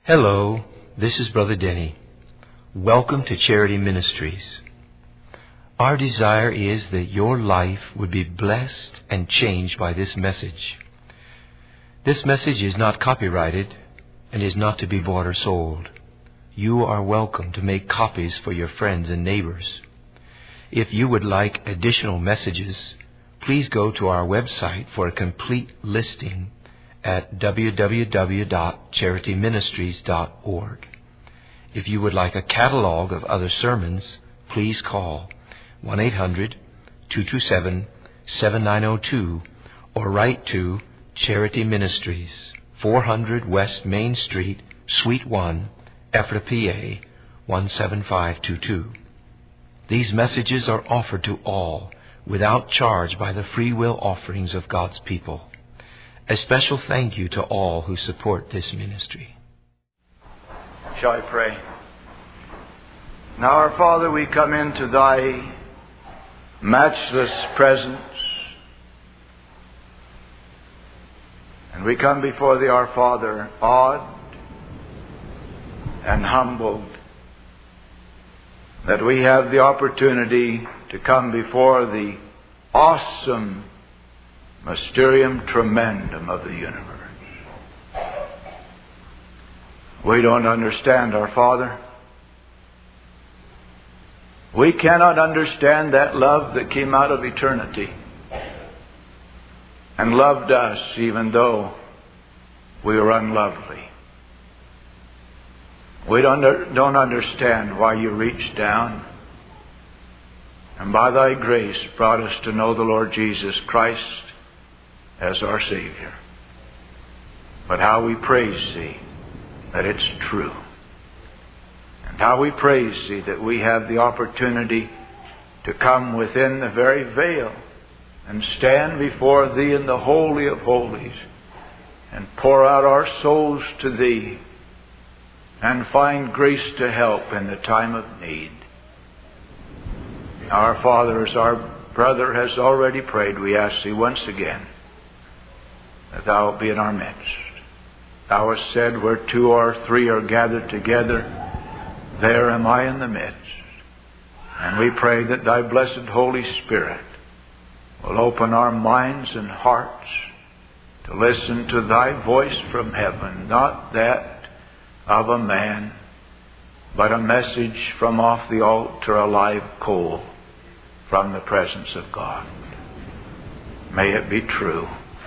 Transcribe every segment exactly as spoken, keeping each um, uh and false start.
Hello, this is Brother Denny. Welcome to Charity Ministries. Our desire is that your life would be blessed and changed by this message. This message is not copyrighted and is not to be bought or sold. You are welcome to make copies for your friends and neighbors. If you would like additional messages, please go to our website for a complete listing at w w w dot charity ministries dot org. If you would like a catalog of other sermons, please call one eight hundred two two seven seven nine zero two or write to Charity Ministries, four hundred West Main Street, Suite one, Ephrata, P A one seven five two two. These messages are offered to all without charge by the free will offerings of God's people. A special thank you to all who support this ministry. Shall I pray? Now, our Father, we come into Thy matchless presence, and we come before Thee, our Father, awed and humbled that we have the opportunity to come before the awesome mysterium tremendum of the universe. We don't understand, our Father. We cannot understand that love that came out of eternity and loved us even though we were unlovely. We don't, don't understand why you reached down and by Thy grace brought us to know the Lord Jesus Christ as our Savior. But how we praise Thee that it's true. And how we praise Thee that we have the opportunity to come within the very veil and stand before Thee in the Holy of Holies and pour out our souls to Thee and find grace to help in the time of need. Our Father, as our brother has already prayed, we ask Thee once again that Thou be in our midst. Thou hast said, where two or three are gathered together, there am I in the midst. And we pray that Thy blessed Holy Spirit will open our minds and hearts to listen to Thy voice from heaven, not that of a man, but a message from off the altar, a live coal from the presence of God. May it be true.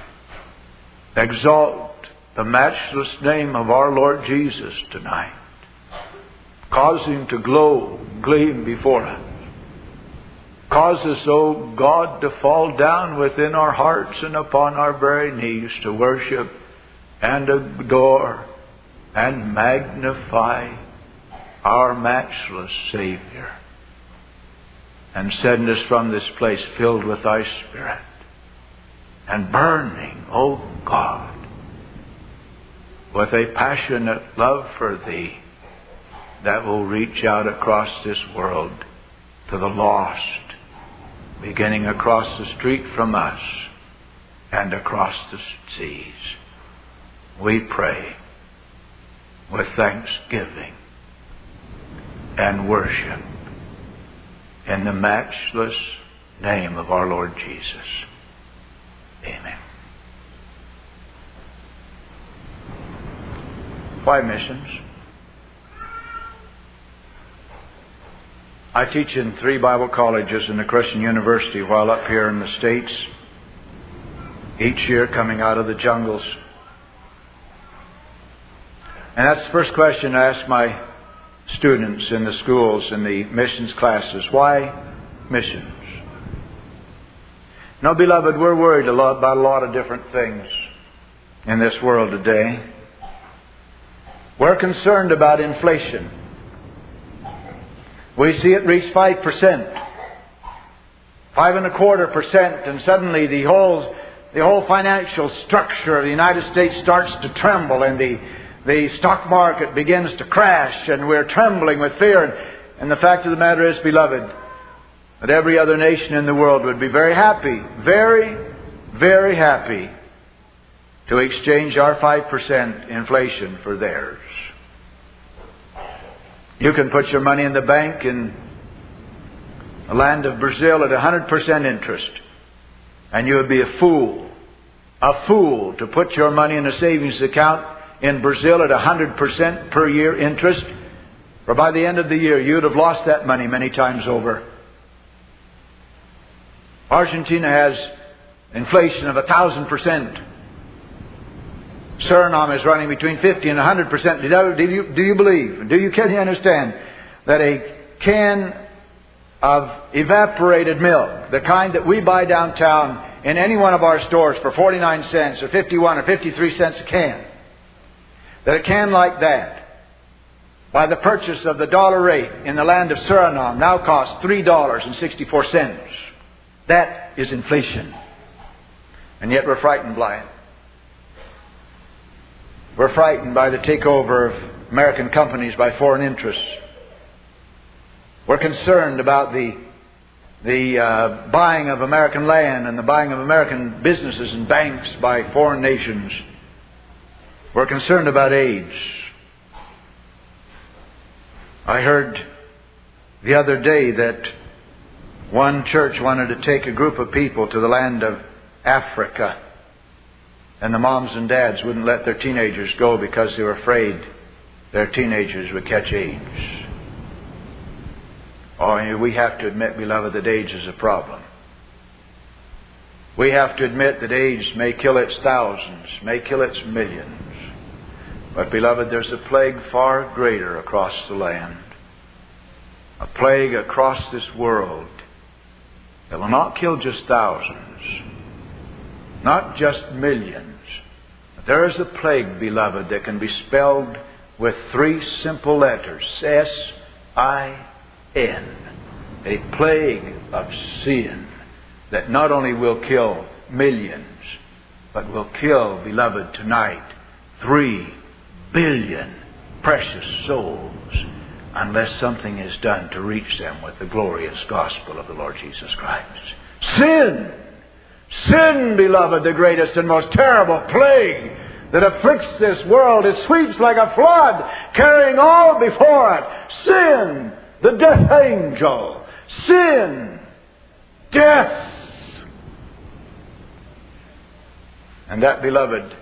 Exalt the matchless name of our Lord Jesus tonight. Cause Him to glow, gleam before us. Cause us, O God, to fall down within our hearts and upon our very knees to worship and adore and magnify our matchless Savior. And send us from this place filled with Thy Spirit and burning, O God, with a passionate love for Thee that will reach out across this world to the lost, beginning across the street from us and across the seas. We pray with thanksgiving and worship in the matchless name of our Lord Jesus. Amen. Why missions? I teach in three Bible colleges in the Christian University while up here in the States, each year coming out of the jungles. And that's the first question I ask my students in the schools, in the missions classes. Why missions? Now, beloved, we're worried a lot about a lot of different things in this world today. We're concerned about inflation. We see it reach five percent, five and a quarter percent, and suddenly the whole the whole financial structure of the United States starts to tremble, and the the stock market begins to crash, and we're trembling with fear. And, and the fact of the matter is, beloved, that every other nation in the world would be very happy, very, very happy to exchange our five percent inflation for theirs. You can put your money in the bank in the land of Brazil at one hundred percent interest. And you would be a fool, a fool to put your money in a savings account in Brazil at one hundred percent per year interest. For by the end of the year, you would have lost that money many times over. Argentina has inflation of one thousand percent. Suriname is running between fifty and one hundred percent. Do you, do you believe? Do you, can you understand that a can of evaporated milk, the kind that we buy downtown in any one of our stores for forty-nine cents or fifty-one or fifty-three cents a can, that a can like that, by the purchase of the dollar rate in the land of Suriname, now costs three dollars and sixty-four cents. That is inflation. And yet we're frightened by it. We're frightened by the takeover of American companies by foreign interests. We're concerned about the, the uh, buying of American land and the buying of American businesses and banks by foreign nations. We're concerned about AIDS. I heard the other day that one church wanted to take a group of people to the land of Africa. And the moms and dads wouldn't let their teenagers go because they were afraid their teenagers would catch AIDS. Oh, we have to admit, beloved, that AIDS is a problem. We have to admit that AIDS may kill its thousands, may kill its millions. But, beloved, there's a plague far greater across the land. A plague across this world that will not kill just thousands, not just millions. There is a plague, beloved, that can be spelled with three simple letters. S I N. A plague of sin that not only will kill millions, but will kill, beloved, tonight, three billion precious souls, unless something is done to reach them with the glorious gospel of the Lord Jesus Christ. Sin! Sin, beloved, the greatest and most terrible plague that afflicts this world. It sweeps like a flood, carrying all before it. Sin, the death angel. Sin, death. And that, beloved,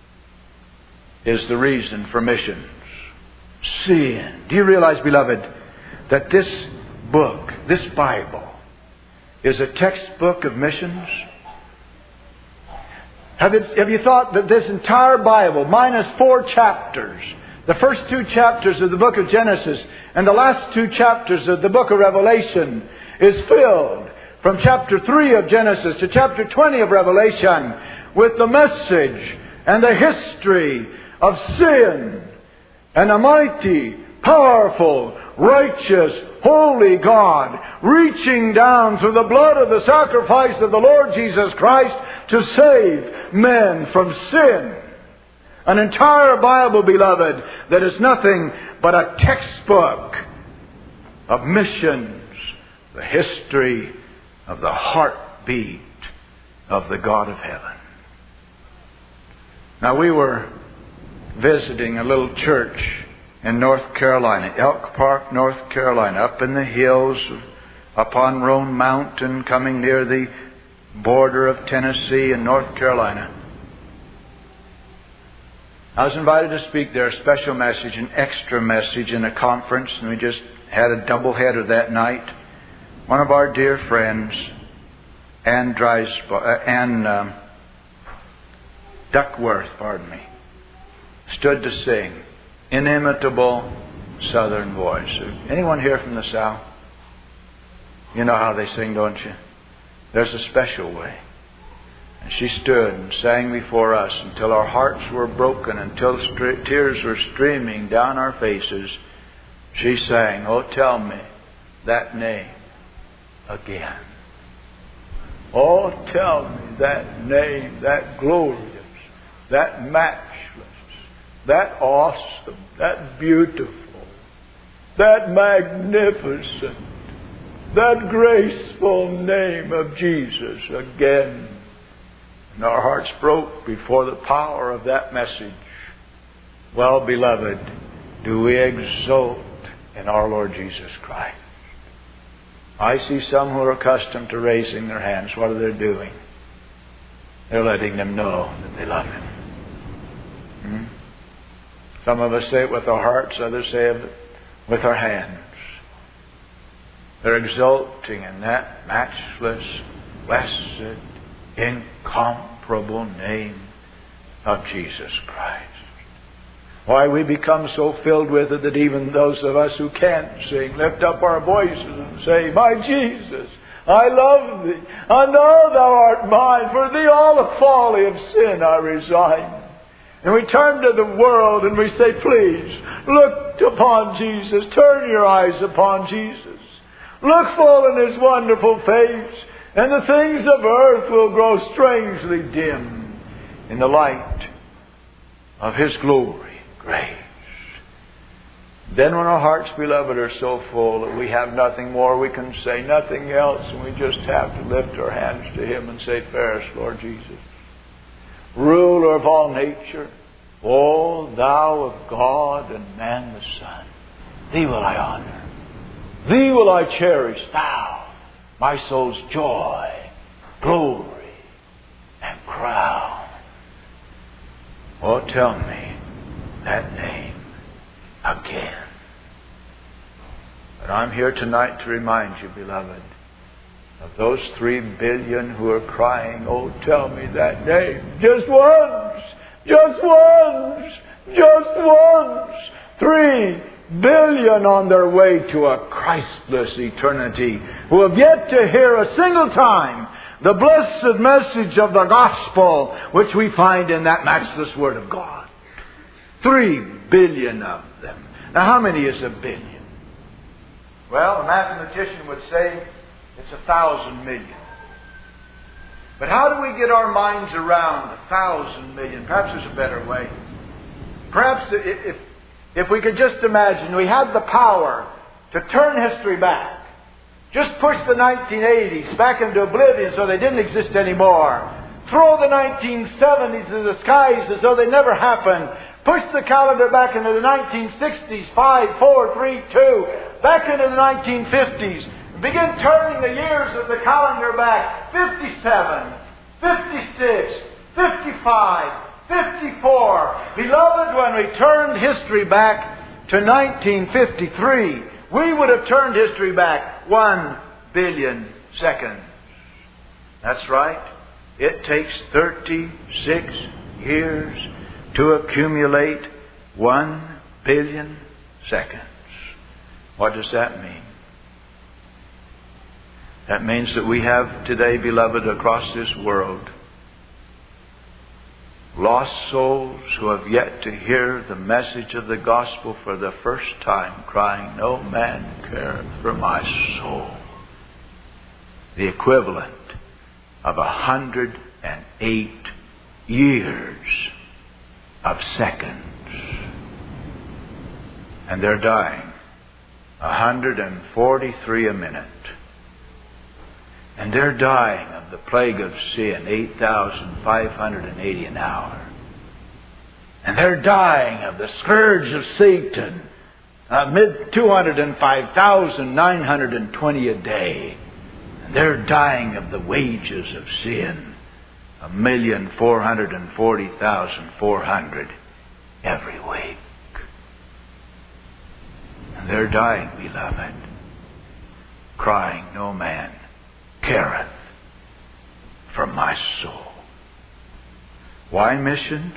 is the reason for missions. Sin. Do you realize, beloved, that this book, this Bible, is a textbook of missions? Have you, have you thought that this entire Bible, minus four chapters, the first two chapters of the book of Genesis and the last two chapters of the book of Revelation, is filled from chapter three of Genesis to chapter twenty of Revelation with the message and the history of sin and a mighty, powerful, righteous, holy God reaching down through the blood of the sacrifice of the Lord Jesus Christ to save men from sin. An entire Bible, beloved, that is nothing but a textbook of missions, the history of the heartbeat of the God of heaven. Now, we were visiting a little church in North Carolina, Elk Park, North Carolina, up in the hills upon Roan Mountain, coming near the border of Tennessee and North Carolina. I was invited to speak there, a special message, an extra message in a conference, and we just had a doubleheader that night. One of our dear friends, Ann, Dreisb- uh, Ann um, Duckworth, pardon me, stood to sing, inimitable Southern voice. Anyone here from the South? You know how they sing, don't you? There's a special way. And she stood and sang before us until our hearts were broken, until st- tears were streaming down our faces. She sang, "Oh, tell me that name again. Oh, tell me that name, that glorious, that matchless, that awesome, that beautiful, that magnificent, that graceful name of Jesus again." And our hearts broke before the power of that message. Well, beloved, do we exult in our Lord Jesus Christ. I see some who are accustomed to raising their hands. What are they doing? They're letting them know that they love Him. Hmm? Some of us say it with our hearts, others say it with our hands. They're exulting in that matchless, blessed, incomparable name of Jesus Christ. Why, we become so filled with it that even those of us who can't sing lift up our voices and say, My Jesus, I love Thee, and know Thou art mine. For Thee all the folly of sin I resign. And we turn to the world and we say, Please, look upon Jesus. Turn your eyes upon Jesus. Look full in His wonderful face, and the things of earth will grow strangely dim in the light of His glory. Grace. Then when our hearts, beloved, are so full that we have nothing more, we can say nothing else, and we just have to lift our hands to Him and say, Fairest Lord Jesus, ruler of all nature, O Thou of God and man the Son, Thee will I honor. Thee will I cherish, Thou, my soul's joy, glory, and crown. Oh, tell me that name again. But I'm here tonight to remind you, beloved, of those three billion who are crying, Oh, tell me that name. Just once! Just once! Just once! Three billion on their way to a Christless eternity who have yet to hear a single time the blessed message of the gospel which we find in that matchless Word of God. Three billion of them. Now, how many is a billion? Well, a mathematician would say it's a thousand million. But how do we get our minds around a thousand million? Perhaps there's a better way. Perhaps if, if we could just imagine we had the power to turn history back. Just push the nineteen eighties back into oblivion so they didn't exist anymore. Throw the nineteen seventies to the skies as though they never happened. Push the calendar back into the nineteen sixties, five, four, three, two, back into the nineteen fifties. Begin turning the years of the calendar back. fifty-seven, fifty-six, fifty-five, fifty-four. Beloved, when we turned history back to nineteen fifty-three, we would have turned history back one billion seconds. That's right. It takes thirty-six years to accumulate one billion seconds. What does that mean? That means that we have today, beloved, across this world, lost souls who have yet to hear the message of the gospel for the first time, crying, No man careth for my soul. The equivalent of a hundred and eight years of seconds. And they're dying. one hundred forty-three a minute. And they're dying of the plague of sin, eight thousand five hundred eighty an hour. And they're dying of the scourge of Satan, uh, two hundred five thousand nine hundred twenty a day. And they're dying of the wages of sin, one million four hundred forty thousand four hundred every week. And they're dying, beloved, crying, No man careth for my soul. Why missions?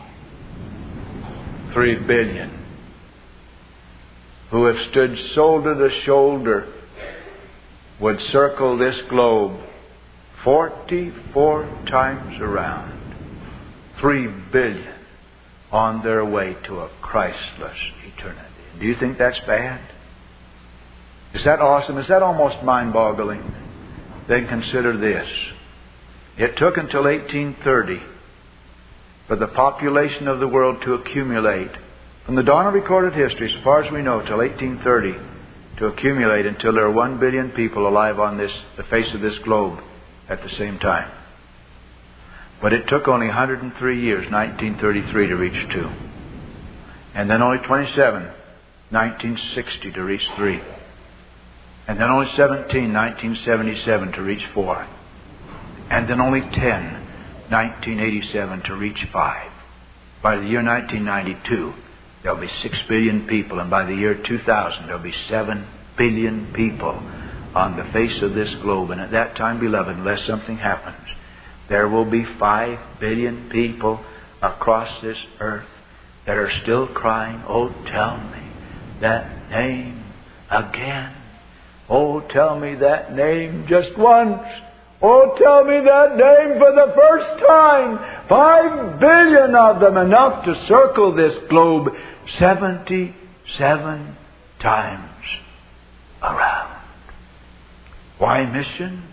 Three billion who have stood shoulder to shoulder would circle this globe forty-four times around. Three billion on their way to a Christless eternity. Do you think that's bad? Is that awesome? Is that almost mind-boggling? Then consider this. It took until eighteen thirty for the population of the world to accumulate, from the dawn of recorded history, as far as we know, till eighteen thirty, to accumulate until there are one billion people alive on this, the face of this globe at the same time. But it took only one hundred three years, nineteen thirty-three, to reach two. And then only twenty-seven nineteen sixty to reach three. And then only seventeen, nineteen seventy-seven to reach four. And then only ten, nineteen eighty-seven to reach five. By the year nineteen ninety-two, there'll be six billion people. And by the year two thousand, there'll be seven billion people on the face of this globe. And at that time, beloved, unless something happens, there will be five billion people across this earth that are still crying, "Oh, tell me that name again. Oh, tell me that name just once. Oh, tell me that name for the first time." Five billion of them, enough to circle this globe seventy-seven times around. Why missions?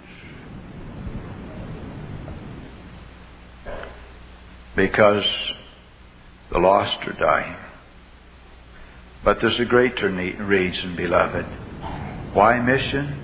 Because the lost are dying. But there's a greater reason, beloved. Why missions?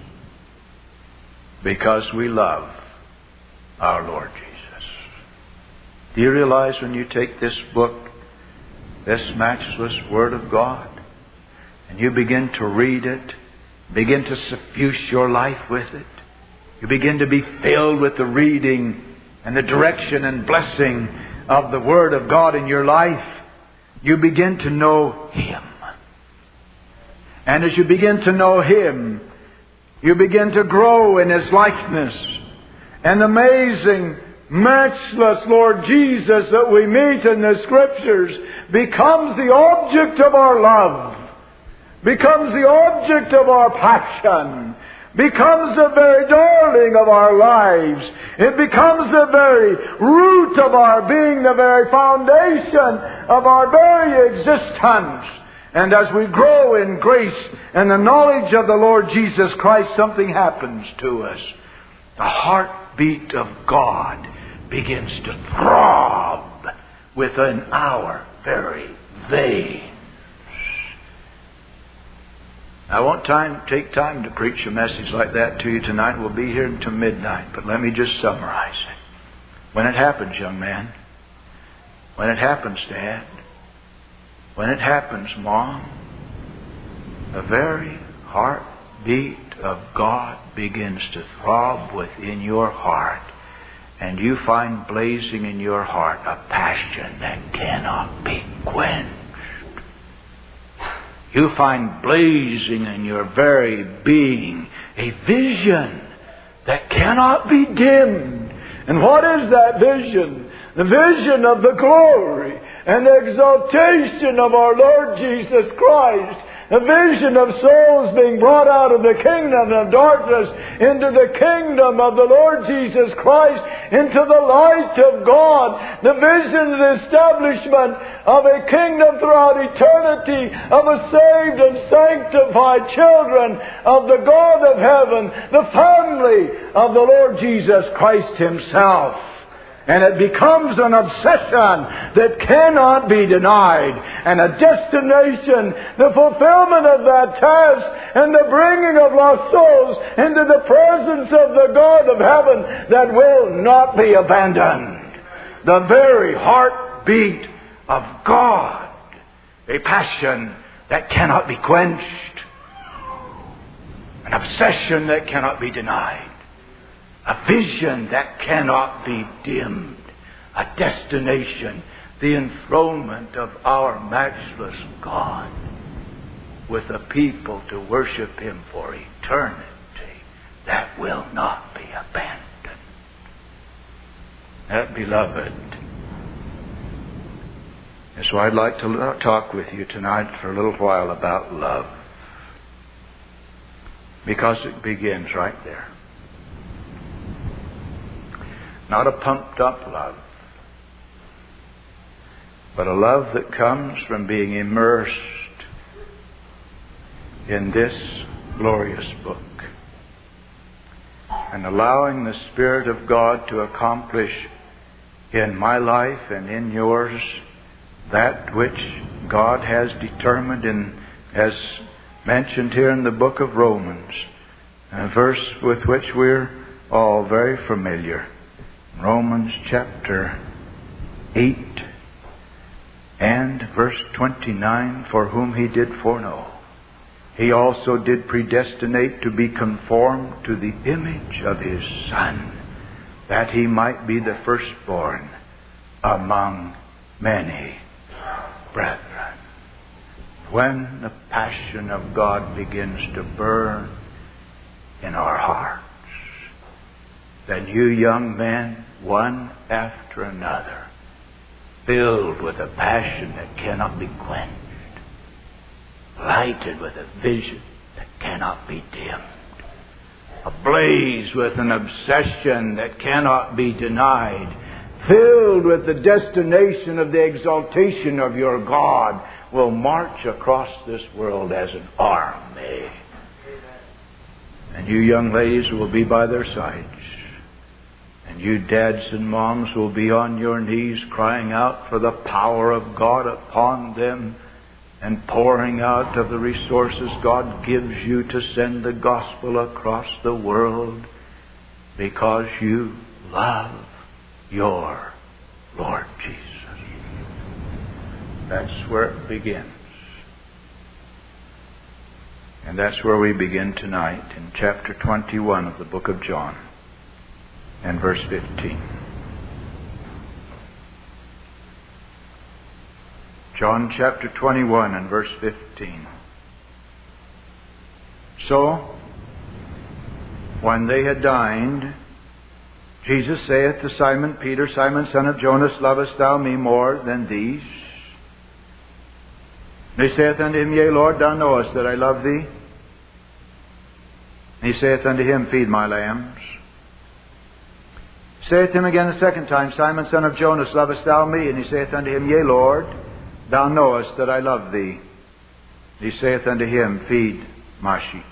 Because we love our Lord Jesus. Do you realize when you take this book, this matchless Word of God, and you begin to read it, begin to suffuse your life with it, you begin to be filled with the reading and the direction and blessing of the Word of God in your life, you begin to know Him. And as you begin to know Him, you begin to grow in His likeness. And the amazing, matchless Lord Jesus that we meet in the Scriptures becomes the object of our love, becomes the object of our passion, becomes the very darling of our lives. It becomes the very root of our being, the very foundation of our very existence. And as we grow in grace and the knowledge of the Lord Jesus Christ, something happens to us. The heartbeat of God begins to throb within our very veins. I won't time, take time to preach a message like that to you tonight. We'll be here until midnight. But let me just summarize it. When it happens, young man, when it happens, Dad, when it happens, Mom, the very heartbeat of God begins to throb within your heart, and you find blazing in your heart a passion that cannot be quenched. You find blazing in your very being a vision that cannot be dimmed. And what is that vision? The vision of the glory and exaltation of our Lord Jesus Christ. A vision of souls being brought out of the kingdom of darkness into the kingdom of the Lord Jesus Christ, into the light of God. The vision of the establishment of a kingdom throughout eternity of a saved and sanctified children of the God of heaven, the family of the Lord Jesus Christ Himself. And it becomes an obsession that cannot be denied. And a destination, the fulfillment of that task and the bringing of lost souls into the presence of the God of heaven that will not be abandoned. The very heartbeat of God. A passion that cannot be quenched. An obsession that cannot be denied. A vision that cannot be dimmed. A destination, the enthronement of our matchless God with a people to worship Him for eternity that will not be abandoned. That, beloved, is why I'd like to talk with you tonight for a little while about love. Because it begins right there. Not a pumped up love, but a love that comes from being immersed in this glorious book and allowing the Spirit of God to accomplish in my life and in yours that which God has determined in, as mentioned here in the book of Romans, a verse with which we're all very familiar. Romans chapter eight And verse twenty-nine, for whom he did foreknow, he also did predestinate to be conformed to the image of his Son, that he might be the firstborn among many brethren. When the passion of God begins to burn in our hearts, then you young men, one after another, filled with a passion that cannot be quenched, lighted with a vision that cannot be dimmed, ablaze with an obsession that cannot be denied, filled with the destination of the exaltation of your God, will march across this world as an army. And you young ladies will be by their sides. And you dads and moms will be on your knees crying out for the power of God upon them and pouring out of the resources God gives you to send the gospel across the world because you love your Lord Jesus. That's where it begins. And that's where we begin tonight in chapter twenty-one of the book of John and verse fifteen. John chapter twenty-one and verse fifteen. So, when they had dined, Jesus saith to Simon Peter, Simon, son of Jonas, lovest thou me more than these? And he saith unto him, Yea, Lord, thou knowest that I love thee. And he saith unto him, Feed my lambs. He saith to him again the second time, Simon, son of Jonas, lovest thou me? And he saith unto him, Yea, Lord, thou knowest that I love thee. And he saith unto him, Feed my sheep.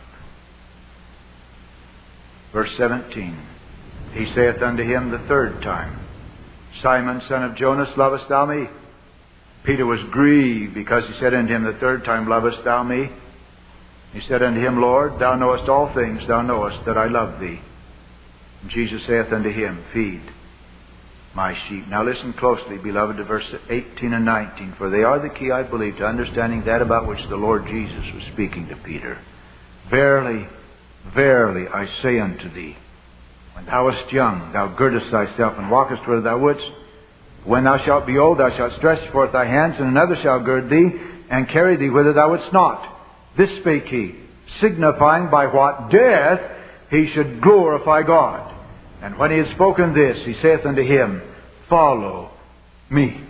Verse seventeen. He saith unto him the third time, Simon, son of Jonas, lovest thou me? Peter was grieved because he said unto him the third time, Lovest thou me? He said unto him, Lord, thou knowest all things, thou knowest that I love thee. And Jesus saith unto him, Feed my sheep. Now listen closely, beloved, to verse eighteen and nineteen, for they are the key, I believe, to understanding that about which the Lord Jesus was speaking to Peter. Verily, verily, I say unto thee, when thou wast young, thou girdest thyself and walkest whither thou wouldst. When thou shalt be old, thou shalt stretch forth thy hands, and another shall gird thee, and carry thee whither thou wouldst not. This spake he, signifying by what death he should glorify God. And when he had spoken this, he saith unto him, Follow me.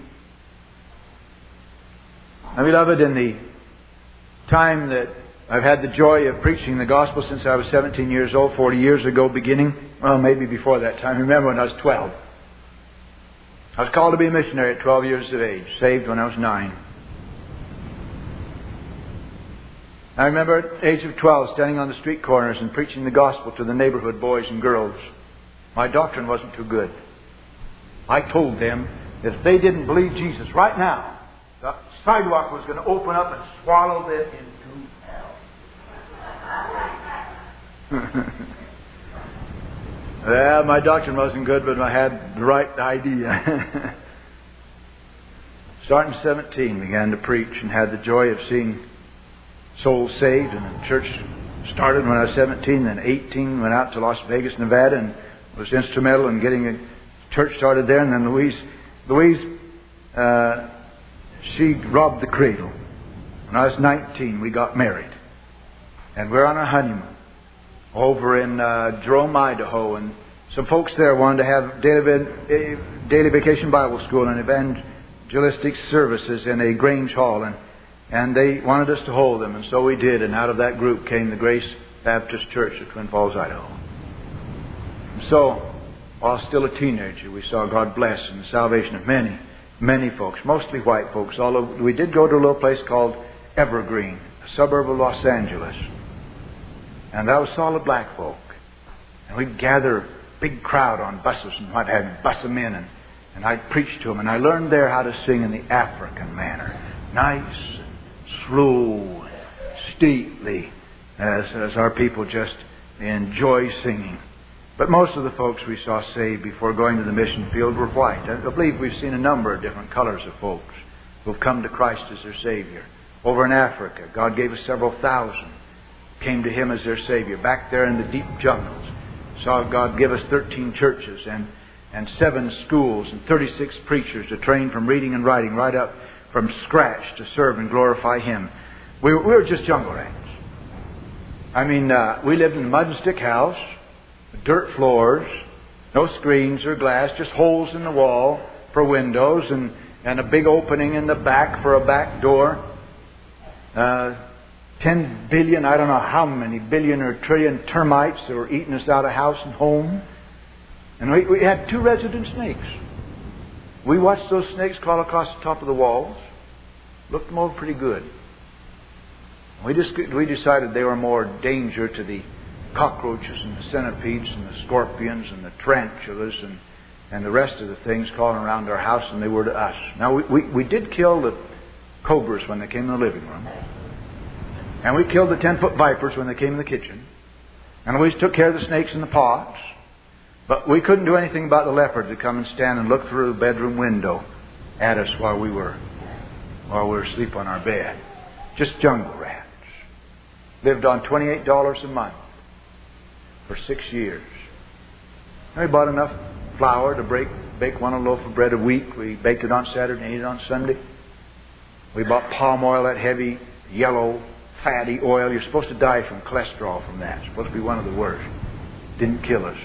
Now, beloved, in the time that I've had the joy of preaching the gospel since I was seventeen years old, forty years ago beginning, well, maybe before that time. Remember when I was twelve. I was called to be a missionary at twelve years of age, saved when I was nine. I remember at the age of twelve standing on the street corners and preaching the gospel to the neighborhood boys and girls. My doctrine wasn't too good. I told them that if they didn't believe Jesus right now, the sidewalk was going to open up and swallow them into hell. Well, my doctrine wasn't good, but I had the right idea. Starting seventeen, began to preach and had the joy of seeing souls saved. And the church started when I was seventeen, then eighteen, went out to Las Vegas, Nevada, and was instrumental in getting a church started there. And then Louise, Louise, uh, she robbed the cradle. When I was nineteen, we got married. And we're on our honeymoon over in uh, Jerome, Idaho, and some folks there wanted to have daily, daily vacation Bible school and evangelistic services in a Grange Hall, and and they wanted us to hold them, and so we did. And out of that group came the Grace Baptist Church of Twin Falls, Idaho. And so, while still a teenager, we saw God bless and the salvation of many, many folks, mostly white folks. Although we did go to a little place called Evergreen, a suburb of Los Angeles. And that was solid black folk. And we'd gather a big crowd on buses and what have you, bus them in, and, and I'd preach to them. And I learned there how to sing in the African manner. Nice, slow, stately, as, as our people just enjoy singing. But most of the folks we saw saved before going to the mission field were white. I believe we've seen a number of different colors of folks who have come to Christ as their Savior. Over in Africa, God gave us several thousand, came to Him as their Savior. Back there in the deep jungles, saw God give us thirteen churches and, and seven schools and thirty-six preachers to train from reading and writing right up from scratch to serve and glorify Him. We, we were just jungle rats. I mean, uh, we lived in a mud and stick house, dirt floors, no screens or glass, just holes in the wall for windows and, and a big opening in the back for a back door. Uh, ten billion, I don't know how many billion or trillion termites that were eating us out of house and home. And we, we had two resident snakes. We watched those snakes crawl across the top of the walls. Looked them over pretty good. We just we decided they were more danger to the cockroaches and the centipedes and the scorpions and the tarantulas and, and the rest of the things crawling around our house than they were to us. Now, we, we, we did kill the cobras when they came in the living room. And we killed the ten-foot vipers when they came in the kitchen. And we took care of the snakes in the pots. But we couldn't do anything about the leopards that come and stand and look through the bedroom window at us while we were while we were asleep on our bed. Just jungle rats. Lived on twenty-eight dollars a month for six years. And we bought enough flour to break, bake one loaf of bread a week. We baked it on Saturday and ate it on Sunday. We bought palm oil, that heavy, yellow, fatty oil. You're supposed to die from cholesterol from that. It's supposed to be one of the worst. Didn't kill us.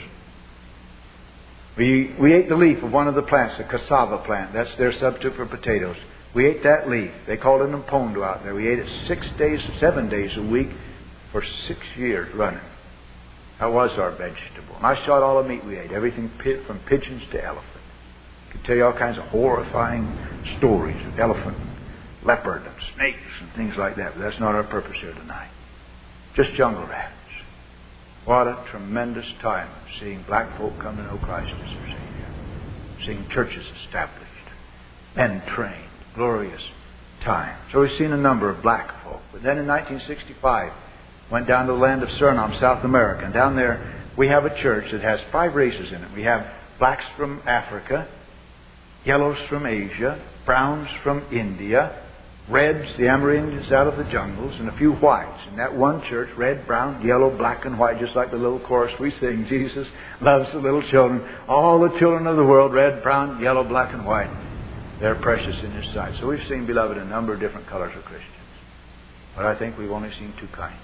We, we ate the leaf of one of the plants, the cassava plant. That's their substitute for potatoes. We ate that leaf. They called it impondo out there. We ate it six days, seven days a week for six years running. That was our vegetable. And I shot all the meat we ate, everything from pigeons to elephant. I could tell you all kinds of horrifying stories of elephant, and leopard, and snakes, and things like that. But that's not our purpose here tonight. Just jungle rats. What a tremendous time seeing black folk come to know Christ as their Savior. Seeing churches established, men trained. Glorious time. So we've seen a number of black folk. But then in nineteen sixty-five, went down to the land of Suriname, South America. And down there, we have a church that has five races in it. We have blacks from Africa, yellows from Asia, browns from India, reds, the Amerindians out of the jungles, and a few whites. In that one church, red, brown, yellow, black, and white, just like the little chorus we sing, Jesus loves the little children. All the children of the world, red, brown, yellow, black, and white. They're precious in His sight. So we've seen, beloved, a number of different colors of Christians. But I think we've only seen two kinds.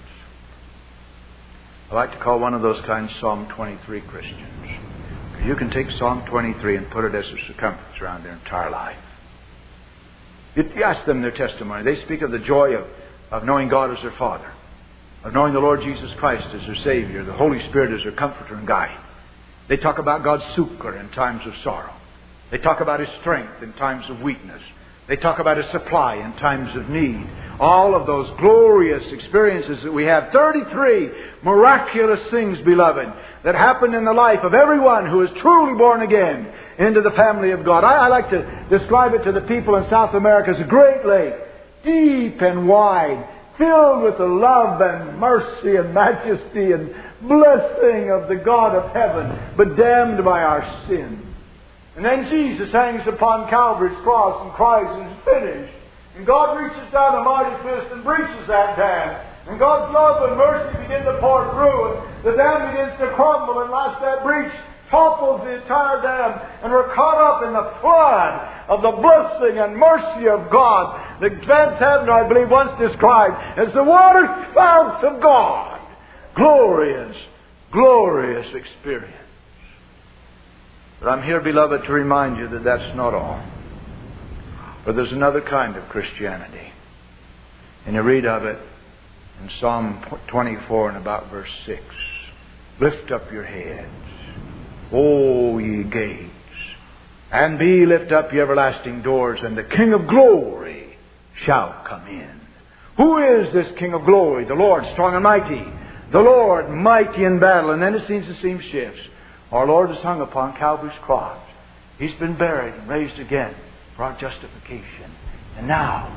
I like to call one of those kinds Psalm twenty-three Christians. You can take Psalm twenty-three and put it as a circumference around their entire life. You ask them their testimony. They speak of the joy of, of knowing God as their Father, of knowing the Lord Jesus Christ as their Savior, the Holy Spirit as their comforter and guide. They talk about God's succor in times of sorrow. They talk about His strength in times of weakness. They talk about His supply in times of need. All of those glorious experiences that we have. thirty-three miraculous things, beloved, that happen in the life of everyone who is truly born again into the family of God. I, I like to describe it to the people in South America as a great lake, deep and wide, filled with the love and mercy and majesty and blessing of the God of heaven, but damned by our sin. And then Jesus hangs upon Calvary's cross and cries, "It's finished." And God reaches down a mighty fist and breaches that dam. And God's love and mercy begin to pour through. And the dam begins to crumble. And last that breach topples the entire dam. And we're caught up in the flood of the blessing and mercy of God that Vance Havner, I believe, once described as the water spouts of God. Glorious, glorious experience. But I'm here, beloved, to remind you that that's not all. But there's another kind of Christianity. And you read of it in Psalm twenty-four and about verse six. Lift up your heads, O ye gates, and be lift up ye everlasting doors, and the King of glory shall come in. Who is this King of glory? The Lord strong and mighty. The Lord mighty in battle. And then it seems the scene shifts. Our Lord is hung upon Calvary's cross. He's been buried and raised again for our justification. And now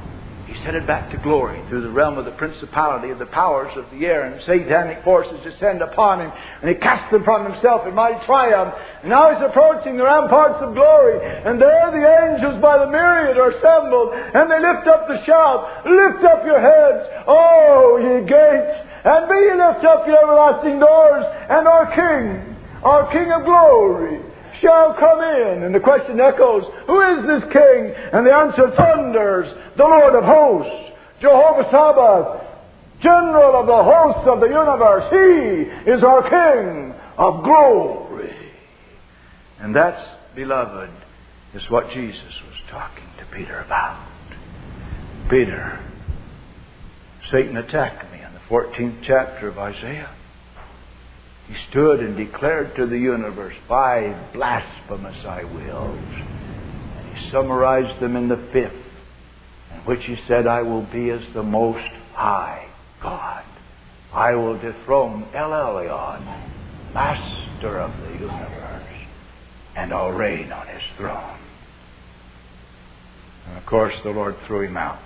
He's headed back to glory through the realm of the principality of the powers of the air, and satanic forces descend upon him, and he casts them from himself in mighty triumph. And now he's approaching the ramparts of glory, and there the angels by the myriad are assembled, and they lift up the shout, "Lift up your heads, O ye gates, and be ye lift up your everlasting doors, and our King, our King of glory, shall come in." And the question echoes, who is this King? And the answer thunders, the Lord of hosts, Jehovah Sabaoth, General of the hosts of the universe. He is our King of glory. And that's, beloved, is what Jesus was talking to Peter about. Peter, Satan attacked me in the fourteenth chapter of Isaiah. He stood and declared to the universe five blasphemous I wills. And he summarized them in the fifth, in which he said, I will be as the Most High God. I will dethrone El Elyon, Master of the universe, and I'll reign on his throne. And of course the Lord threw him out.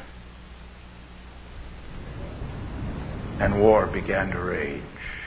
And war began to rage.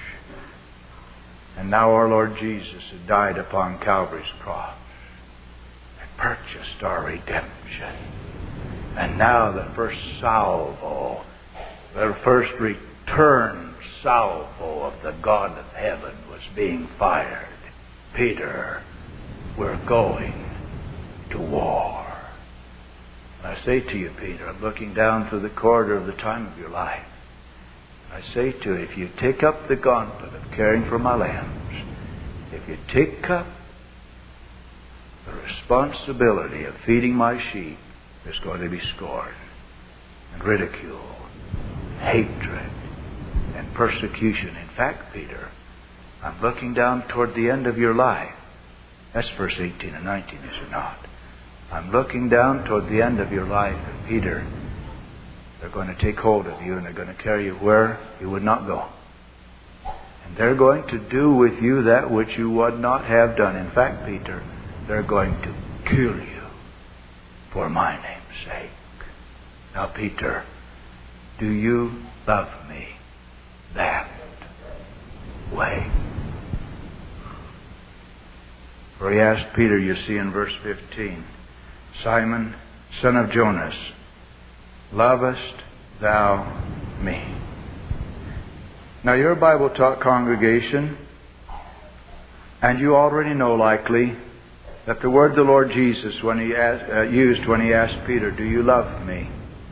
And now our Lord Jesus had died upon Calvary's cross and purchased our redemption. And now the first salvo, the first return salvo of the God of heaven was being fired. Peter, we're going to war. I say to you, Peter, I'm looking down through the corridor of the time of your life. I say to you, if you take up the gauntlet of caring for my lambs, if you take up the responsibility of feeding my sheep, there's going to be scorn and ridicule, and hatred and persecution. In fact, Peter, I'm looking down toward the end of your life. That's verse eighteen and nineteen, is it not? I'm looking down toward the end of your life, and Peter, they're going to take hold of you and they're going to carry you where you would not go. And they're going to do with you that which you would not have done. In fact, Peter, they're going to kill you for my name's sake. Now, Peter, do you love me that way? For he asked Peter, you see in verse fifteen, Simon, son of Jonas, lovest thou me? Now, you're a Bible-taught congregation, and you already know likely that the word the Lord Jesus when he asked, uh, used when he asked Peter, do you love me,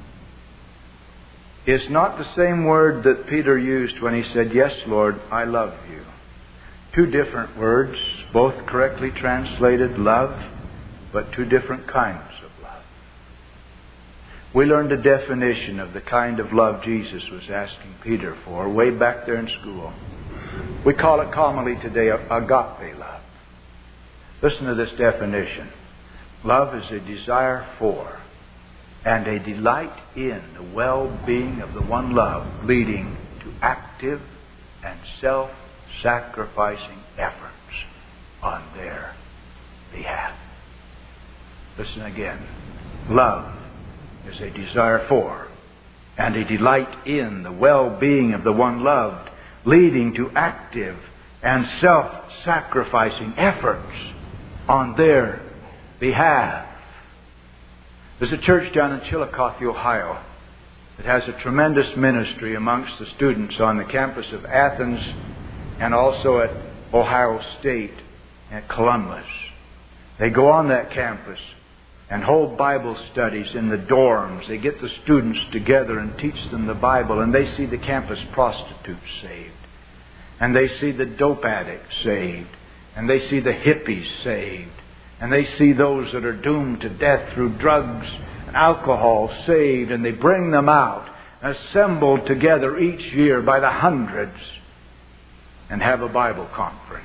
is not the same word that Peter used when he said, yes, Lord, I love you. Two different words, both correctly translated love, but two different kinds of love. We learned a definition of the kind of love Jesus was asking Peter for way back there in school. We call it commonly today agape love. Listen to this definition. Love is a desire for and a delight in the well-being of the one loved, leading to active and self-sacrificing efforts on their behalf. Listen again. Love is a desire for and a delight in the well-being of the one loved, leading to active and self-sacrificing efforts on their behalf. There's a church down in Chillicothe, Ohio, that has a tremendous ministry amongst the students on the campus of Athens and also at Ohio State and Columbus. They go on that campus and hold Bible studies in the dorms. They get the students together and teach them the Bible, and they see the campus prostitutes saved. And they see the dope addicts saved. And they see the hippies saved. And they see those that are doomed to death through drugs and alcohol saved. And they bring them out, assembled together each year by the hundreds, and have a Bible conference.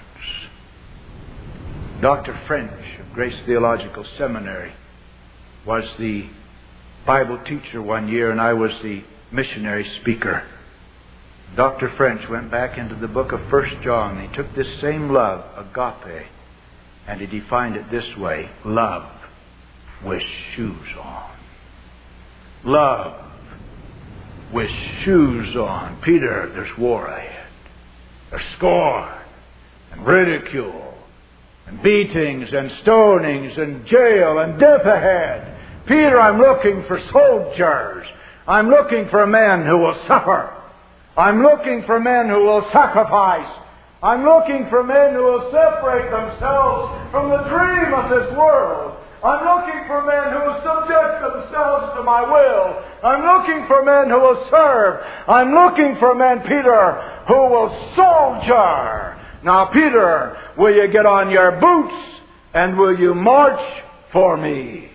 Doctor French of Grace Theological Seminary was the Bible teacher one year, and I was the missionary speaker. Doctor French went back into the book of First John. He took this same love, agape, and he defined it this way: love with shoes on. love with shoes on. Peter, there's war ahead. There's scorn and ridicule and beatings and stonings and jail and death ahead. Peter, I'm looking for soldiers. I'm looking for men who will suffer. I'm looking for men who will sacrifice. I'm looking for men who will separate themselves from the dream of this world. I'm looking for men who will subject themselves to my will. I'm looking for men who will serve. I'm looking for men, Peter, who will soldier. Now, Peter, will you get on your boots and will you march for me?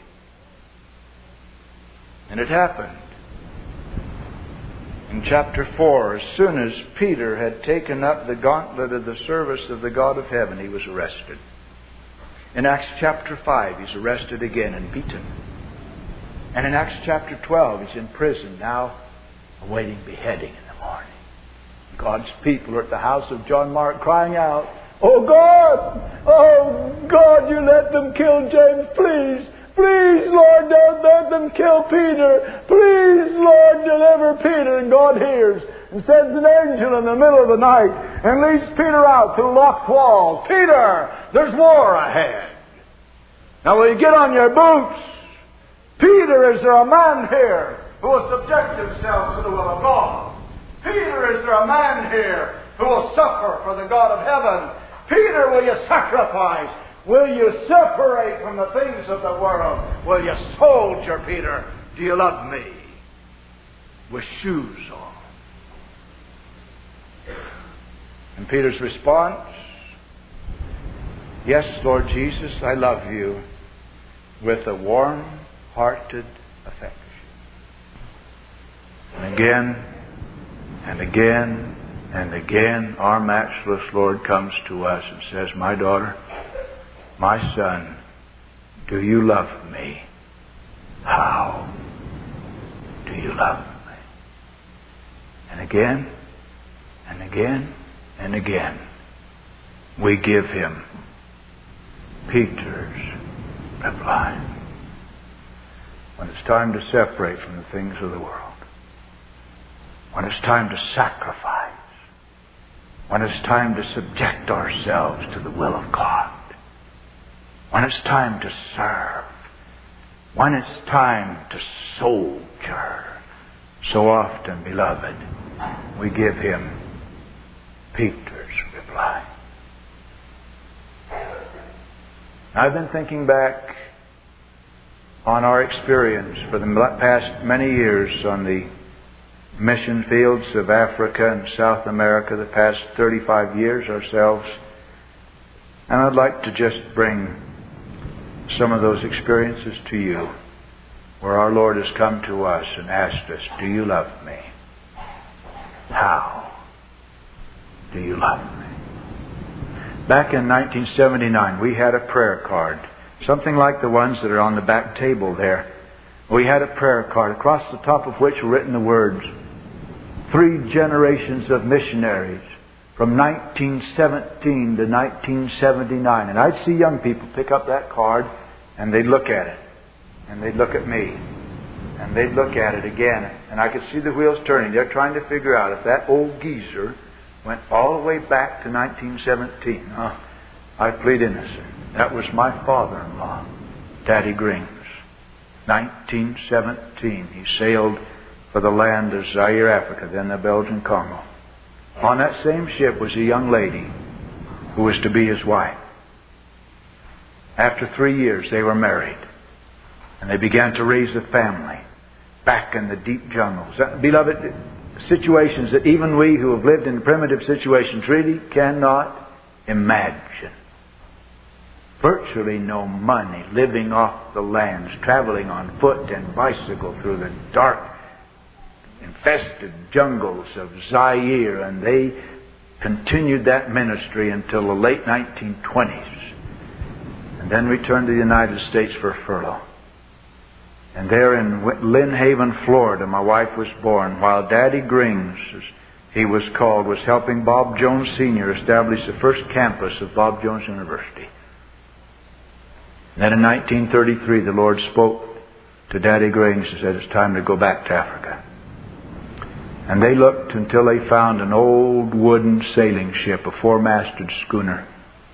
And it happened. In chapter four, as soon as Peter had taken up the gauntlet of the service of the God of heaven, he was arrested. In Acts chapter five, he's arrested again and beaten. And in Acts chapter twelve, he's in prison now, awaiting beheading in the morning. God's people are at the house of John Mark crying out, "Oh God! Oh God, you let them kill James, please! Please, Lord, don't let them kill Peter. Please, Lord, deliver Peter." And God hears and sends an angel in the middle of the night and leads Peter out through locked walls. "Peter, there's war ahead. Now will you get on your boots? Peter, is there a man here who will subject himself to the will of God? Peter, is there a man here who will suffer for the God of heaven? Peter, will you sacrifice? Will you separate from the things of the world? Will you soldier, Peter? Do you love me?" With shoes on. And Peter's response, "Yes, Lord Jesus, I love you," with a warm-hearted affection. And again, and again, and again, our matchless Lord comes to us and says, "My daughter, my son, do you love me? How do you love me?" And again, and again, and again, we give him Peter's reply. When it's time to separate from the things of the world, when it's time to sacrifice, when it's time to subject ourselves to the will of God, when it's time to serve, when it's time to soldier, so often, beloved, we give him Peter's reply. I've been thinking back on our experience for the past many years on the mission fields of Africa and South America, the past thirty-five years ourselves. And I'd like to just bring some of those experiences to you, where our Lord has come to us and asked us, "Do you love me? How do you love me?" Back in nineteen seventy-nine, we had a prayer card, something like the ones that are on the back table there. We had a prayer card, across the top of which were written the words, "Three generations of missionaries from nineteen seventeen to nineteen seventy-nine." And I'd see young people pick up that card, and they'd look at it, and they'd look at me, and they'd look at it again, and I could see the wheels turning. They're trying to figure out if that old geezer went all the way back to nineteen seventeen. Oh, I plead innocent. That was my father-in-law, Daddy Grings. nineteen seventeen, he sailed for the land of Zaire, Africa, then the Belgian Congo. On that same ship was a young lady who was to be his wife. After three years, they were married, and they began to raise a family back in the deep jungles. Beloved, situations that even we who have lived in primitive situations really cannot imagine. Virtually no money, living off the lands, traveling on foot and bicycle through the dark, infested jungles of Zaire, and they continued that ministry until the late nineteen twenties, and then returned to the United States for furlough. And there in Lynn Haven, Florida, my wife was born, while Daddy Grings, as he was called, was helping Bob Jones Senior establish the first campus of Bob Jones University. And then in nineteen thirty-three, the Lord spoke to Daddy Grings and said, it's time to go back to Africa. And they looked until they found an old wooden sailing ship, a four-masted schooner.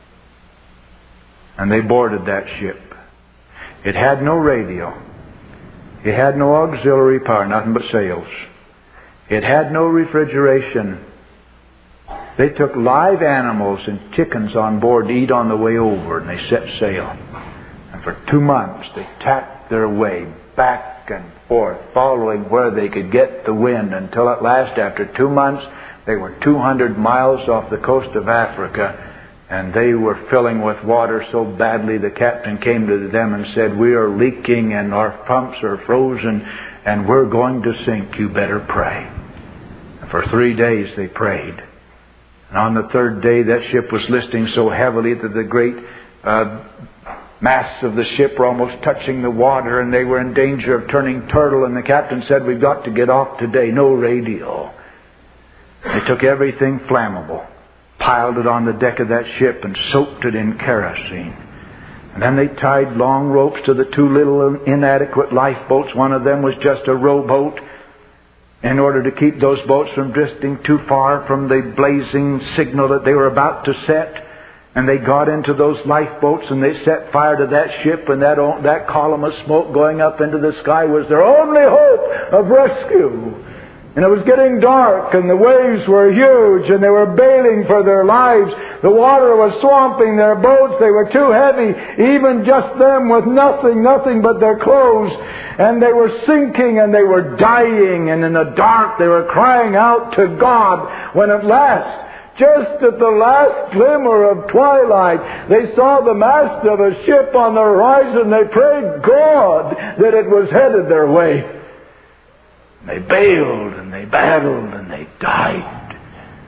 And they boarded that ship. It had no radio. It had no auxiliary power, nothing but sails. It had no refrigeration. They took live animals and chickens on board to eat on the way over, and they set sail. And for two months they tacked their way back and forth, following where they could get the wind, until at last, after two months, they were two hundred miles off the coast of Africa, and they were filling with water so badly the captain came to them and said, we are leaking and our pumps are frozen and we're going to sink. You better pray. And for three days they prayed. And on the third day that ship was listing so heavily that the great uh, masts of the ship were almost touching the water, and they were in danger of turning turtle. And the captain said, we've got to get off today. No radio. They took everything flammable, piled it on the deck of that ship, and soaked it in kerosene. And then they tied long ropes to the two little inadequate lifeboats. One of them was just a rowboat, in order to keep those boats from drifting too far from the blazing signal that they were about to set. And they got into those lifeboats and they set fire to that ship, and that, that column of smoke going up into the sky was their only hope of rescue. And it was getting dark, and the waves were huge, and they were bailing for their lives. The water was swamping their boats. They were too heavy, even just them, with nothing, nothing but their clothes. And they were sinking, and they were dying. And in the dark, they were crying out to God. When at last, just at the last glimmer of twilight, they saw the mast of a ship on the horizon. They prayed God that it was headed their way. They bailed and they battled and they died,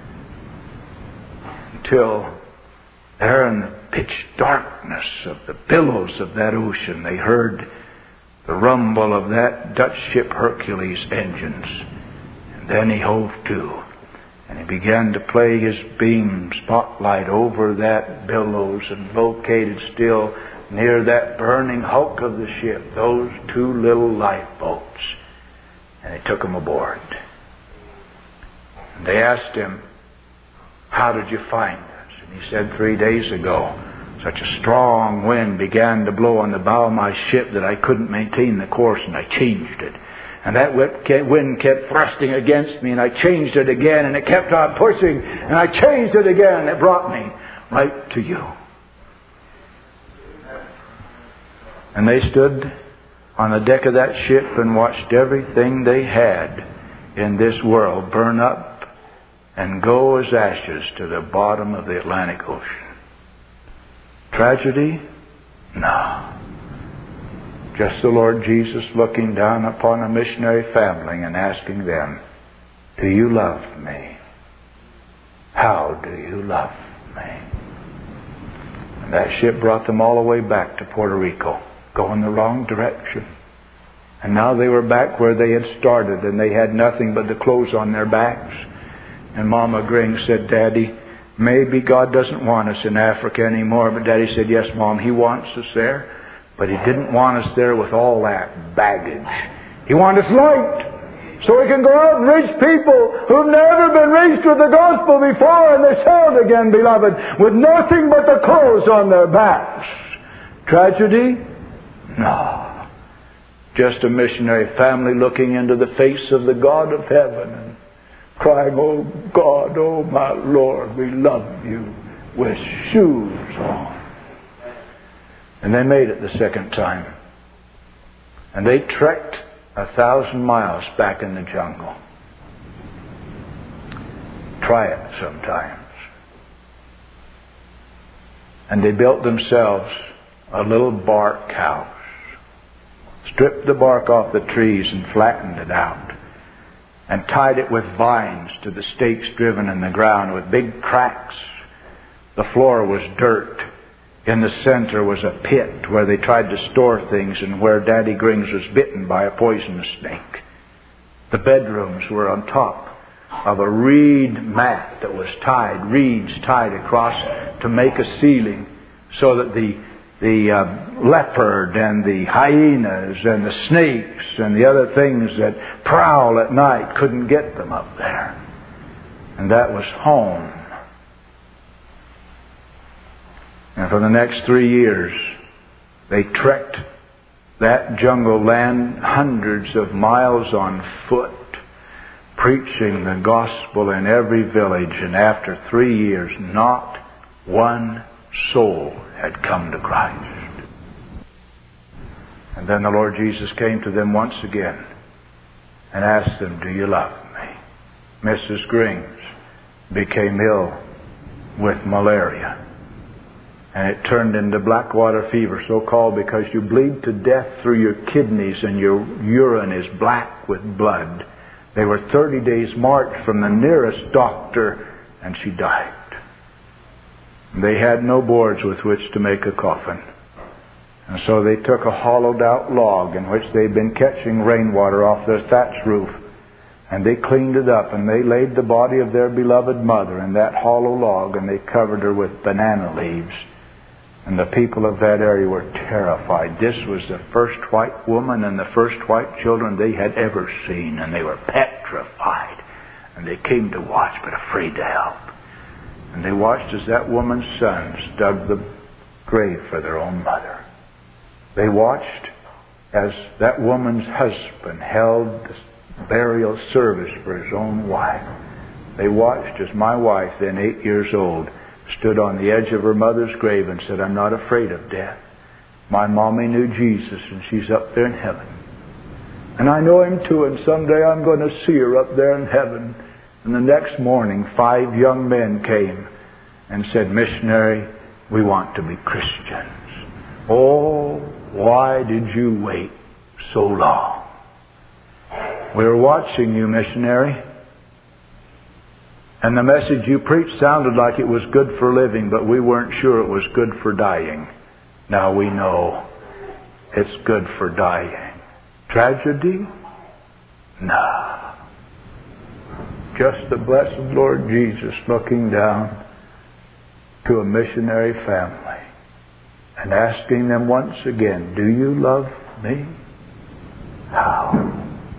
until there in the pitch darkness of the billows of that ocean, they heard the rumble of that Dutch ship Hercules' engines. And then he hove to, and he began to play his beam spotlight over that billows, and located still near that burning hulk of the ship those two little lifeboats. And they took him aboard. And they asked him, how did you find us? And he said, three days ago, such a strong wind began to blow on the bow of my ship that I couldn't maintain the course, and I changed it. And that wind kept thrusting against me, and I changed it again, and it kept on pushing, and I changed it again, and it brought me right to you. And they stood on the deck of that ship and watched everything they had in this world burn up and go as ashes to the bottom of the Atlantic Ocean. Tragedy? No. Just the Lord Jesus looking down upon a missionary family and asking them, do you love me? How do you love me? And that ship brought them all the way back to Puerto Rico, going the wrong direction. And now they were back where they had started, and they had nothing but the clothes on their backs. And Mama Grings said, Daddy, maybe God doesn't want us in Africa anymore. But Daddy said, yes, Mom, He wants us there. But He didn't want us there with all that baggage. He wanted us light, so we can go out and reach people who've never been reached with the gospel before. And they sailed again, beloved, with nothing but the clothes on their backs. Tragedy? No. Just a missionary family looking into the face of the God of heaven and crying, oh God, oh my Lord, we love you, with shoes on. And they made it the second time. And they trekked a thousand miles back in the jungle. Try it sometimes. And they built themselves a little bark house. Stripped the bark off the trees and flattened it out, and tied it with vines to the stakes driven in the ground with big cracks. The floor was dirt. In the center was a pit where they tried to store things, and where Daddy Grings was bitten by a poisonous snake. The bedrooms were on top of a reed mat that was tied, reeds tied across to make a ceiling, so that the the uh, leopard and the hyenas and the snakes and the other things that prowl at night couldn't get them up there. And that was home. And for the next three years, they trekked that jungle land hundreds of miles on foot, preaching the gospel in every village. And after three years, not one soul had come to Christ. And then the Lord Jesus came to them once again and asked them, do you love me? Missus Grings became ill with malaria. And it turned into blackwater fever, so called because you bleed to death through your kidneys and your urine is black with blood. They were thirty days march from the nearest doctor, and she died. They had no boards with which to make a coffin. And so they took a hollowed out log in which they'd been catching rainwater off their thatch roof, and they cleaned it up, and they laid the body of their beloved mother in that hollow log, and they covered her with banana leaves. And the people of that area were terrified. This was the first white woman and the first white children they had ever seen, and they were petrified. And they came to watch, but afraid to help. And they watched as that woman's sons dug the grave for their own mother. They watched as that woman's husband held the burial service for his own wife. They watched as my wife, then eight years old, stood on the edge of her mother's grave and said, I'm not afraid of death. My mommy knew Jesus, and she's up there in heaven. And I know him too, and someday I'm going to see her up there in heaven. And the next morning, five young men came and said, missionary, we want to be Christians. Oh, why did you wait so long? We were watching you, missionary. And the message you preached sounded like it was good for living, but we weren't sure it was good for dying. Now we know it's good for dying. Tragedy? Nah. Just the blessed Lord Jesus looking down to a missionary family and asking them once again, do you love me? How?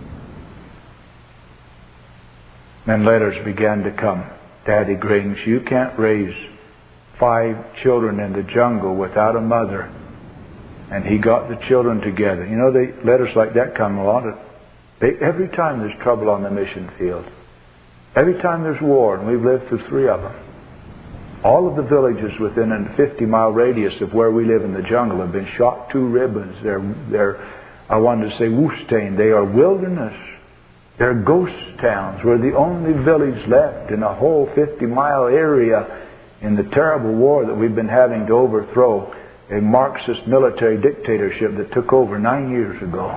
Then letters began to come. Daddy Grings, you can't raise five children in the jungle without a mother. And he got the children together. You know, they, letters like that come a lot. Of, they, every time there's trouble on the mission field, every time there's war, and we've lived through three of them, all of the villages within a fifty mile radius of where we live in the jungle have been shot to ribbons. They're, they're I wanted to say Woostain. They are wilderness. They're ghost towns. We're the only village left in a whole fifty mile area in the terrible war that we've been having to overthrow a Marxist military dictatorship that took over nine years ago.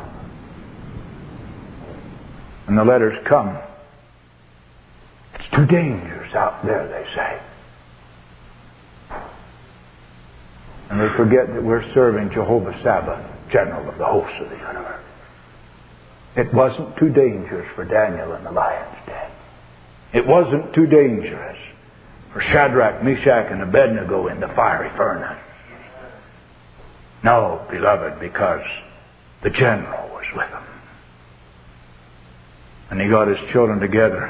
And the letters come. It's too dangerous out there, they say. And they forget that we're serving Jehovah Sabaoth, General of the hosts of the universe. It wasn't too dangerous for Daniel in the lion's den. It wasn't too dangerous for Shadrach, Meshach, and Abednego in the fiery furnace. No, beloved, because the general was with them. And he got his children together.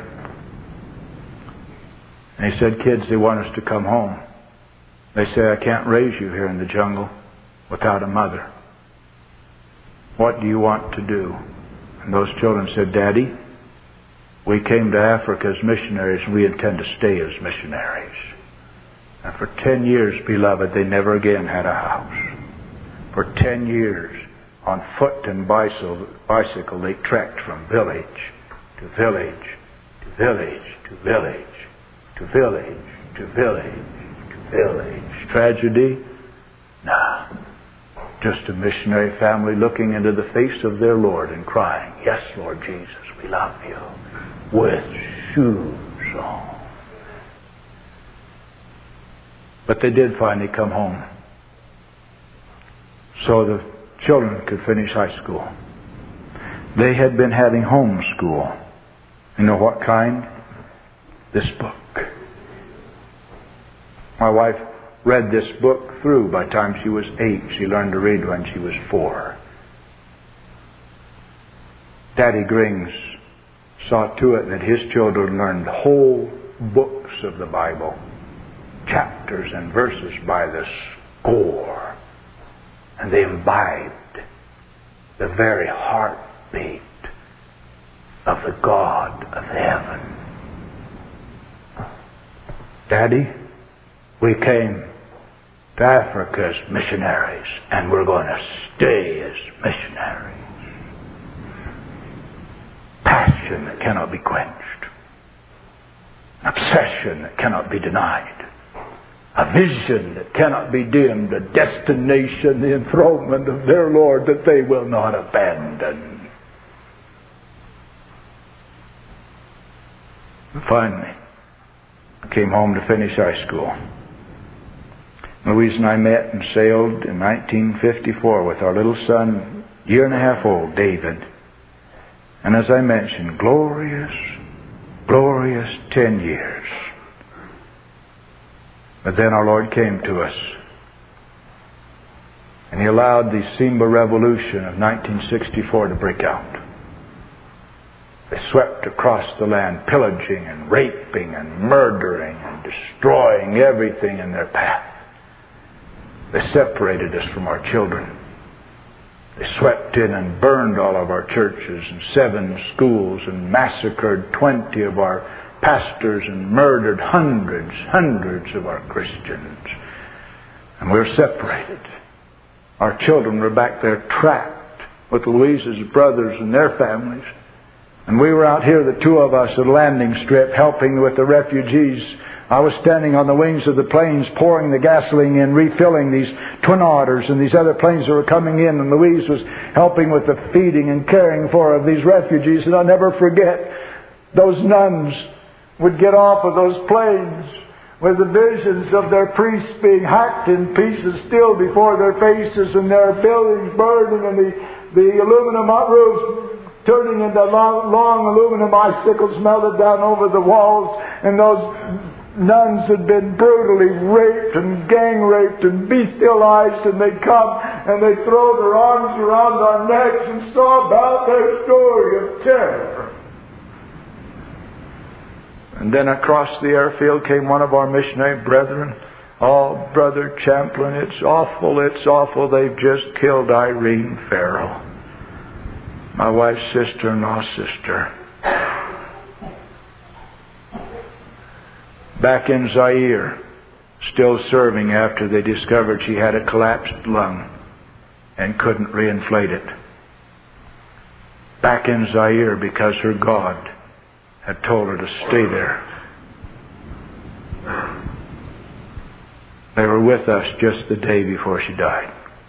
And he said, kids, they want us to come home. They say, I can't raise you here in the jungle without a mother. What do you want to do? And those children said, Daddy, we came to Africa as missionaries, and we intend to stay as missionaries. And for ten years, beloved, they never again had a house. For ten years, on foot and bicycle, bicycle they trekked from village to village, to village, to village, to village, to village, to village. Tragedy? Nah. Just a missionary family looking into the face of their Lord and crying, yes, Lord Jesus, we love you, with shoes on. But they did finally come home, so the children could finish high school. They had been having home school. You know what kind? This book. My wife read this book through by the time she was eight. She learned to read when she was four. Daddy Grings saw to it that his children learned whole books of the Bible, chapters and verses by the score. And they imbibed the very heartbeat of the God of heaven. Daddy, we came to Africa as missionaries, and we're going to stay as missionaries. Passion that cannot be quenched. Obsession that cannot be denied. A vision that cannot be dimmed. A destination, the enthronement of their Lord that they will not abandon. And finally, I came home to finish high school. Louise and I met and sailed in nineteen fifty-four with our little son, year and a half old, David. And as I mentioned, glorious, glorious ten years. But then our Lord came to us. And He allowed the Simba Revolution of nineteen sixty-four to break out. They swept across the land, pillaging and raping and murdering and destroying everything in their path. They separated us from our children. They swept in and burned all of our churches and seven schools and massacred twenty of our pastors and murdered hundreds, hundreds of our Christians. And we were separated. Our children were back there trapped with Louise's brothers and their families. And we were out here, the two of us, at a landing strip, helping with the refugees. I was standing on the wings of the planes, pouring the gasoline in, refilling these Twin Otters and these other planes that were coming in. And Louise was helping with the feeding and caring for of these refugees. And I'll never forget, those nuns would get off of those planes with the visions of their priests being hacked in pieces still before their faces, and their buildings burning, and the, the aluminum roofs turning into long, long aluminum icicles melted down over the walls, and those nuns had been brutally raped and gang raped and bestialized, and they'd come and they'd throw their arms around our necks and sob out their story of terror. And then across the airfield came one of our missionary brethren. Oh, Brother Champlin, it's awful, it's awful. They've just killed Irene Farrell, my wife's sister-in-law's sister. Back in Zaire, still serving after they discovered she had a collapsed lung and couldn't reinflate it. Back in Zaire because her God had told her to stay there. They were with us just the day before she died.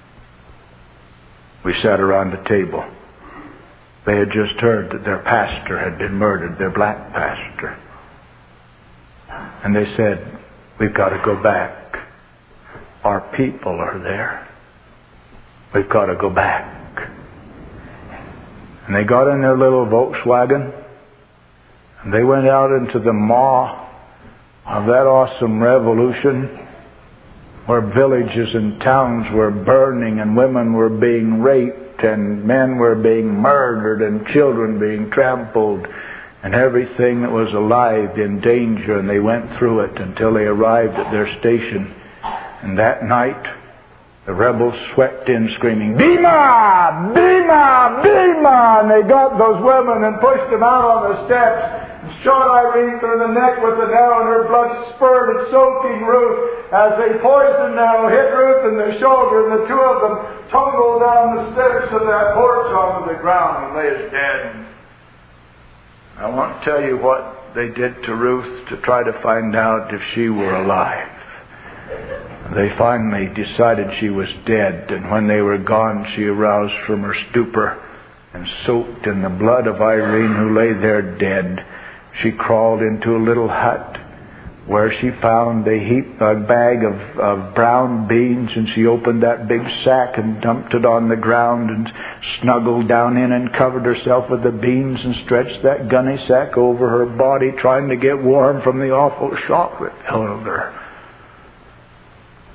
We sat around the table. They had just heard that their pastor had been murdered, their black pastor. And they said, we've got to go back. Our people are there. We've got to go back. And they got in their little Volkswagen, and they went out into the maw of that awesome revolution, where villages and towns were burning, and women were being raped, and men were being murdered, and children being trampled, and everything that was alive in danger. And they went through it until they arrived at their station. And that night, the rebels swept in screaming, Bima! Bima! Bima! And they got those women and pushed them out on the steps, shot Irene through the neck with an arrow, and her blood spurted, soaking Ruth as a poisoned arrow hit Ruth in the shoulder, and the two of them tumbled down the steps of that porch onto the ground and lay as dead. I won't tell you what they did to Ruth to try to find out if she were alive. They finally decided she was dead, and when they were gone, she aroused from her stupor, and soaked in the blood of Irene, who lay there dead, she crawled into a little hut where she found a heap, a bag of, of brown beans, and she opened that big sack and dumped it on the ground and snuggled down in and covered herself with the beans and stretched that gunny sack over her body, trying to get warm from the awful shock that held her.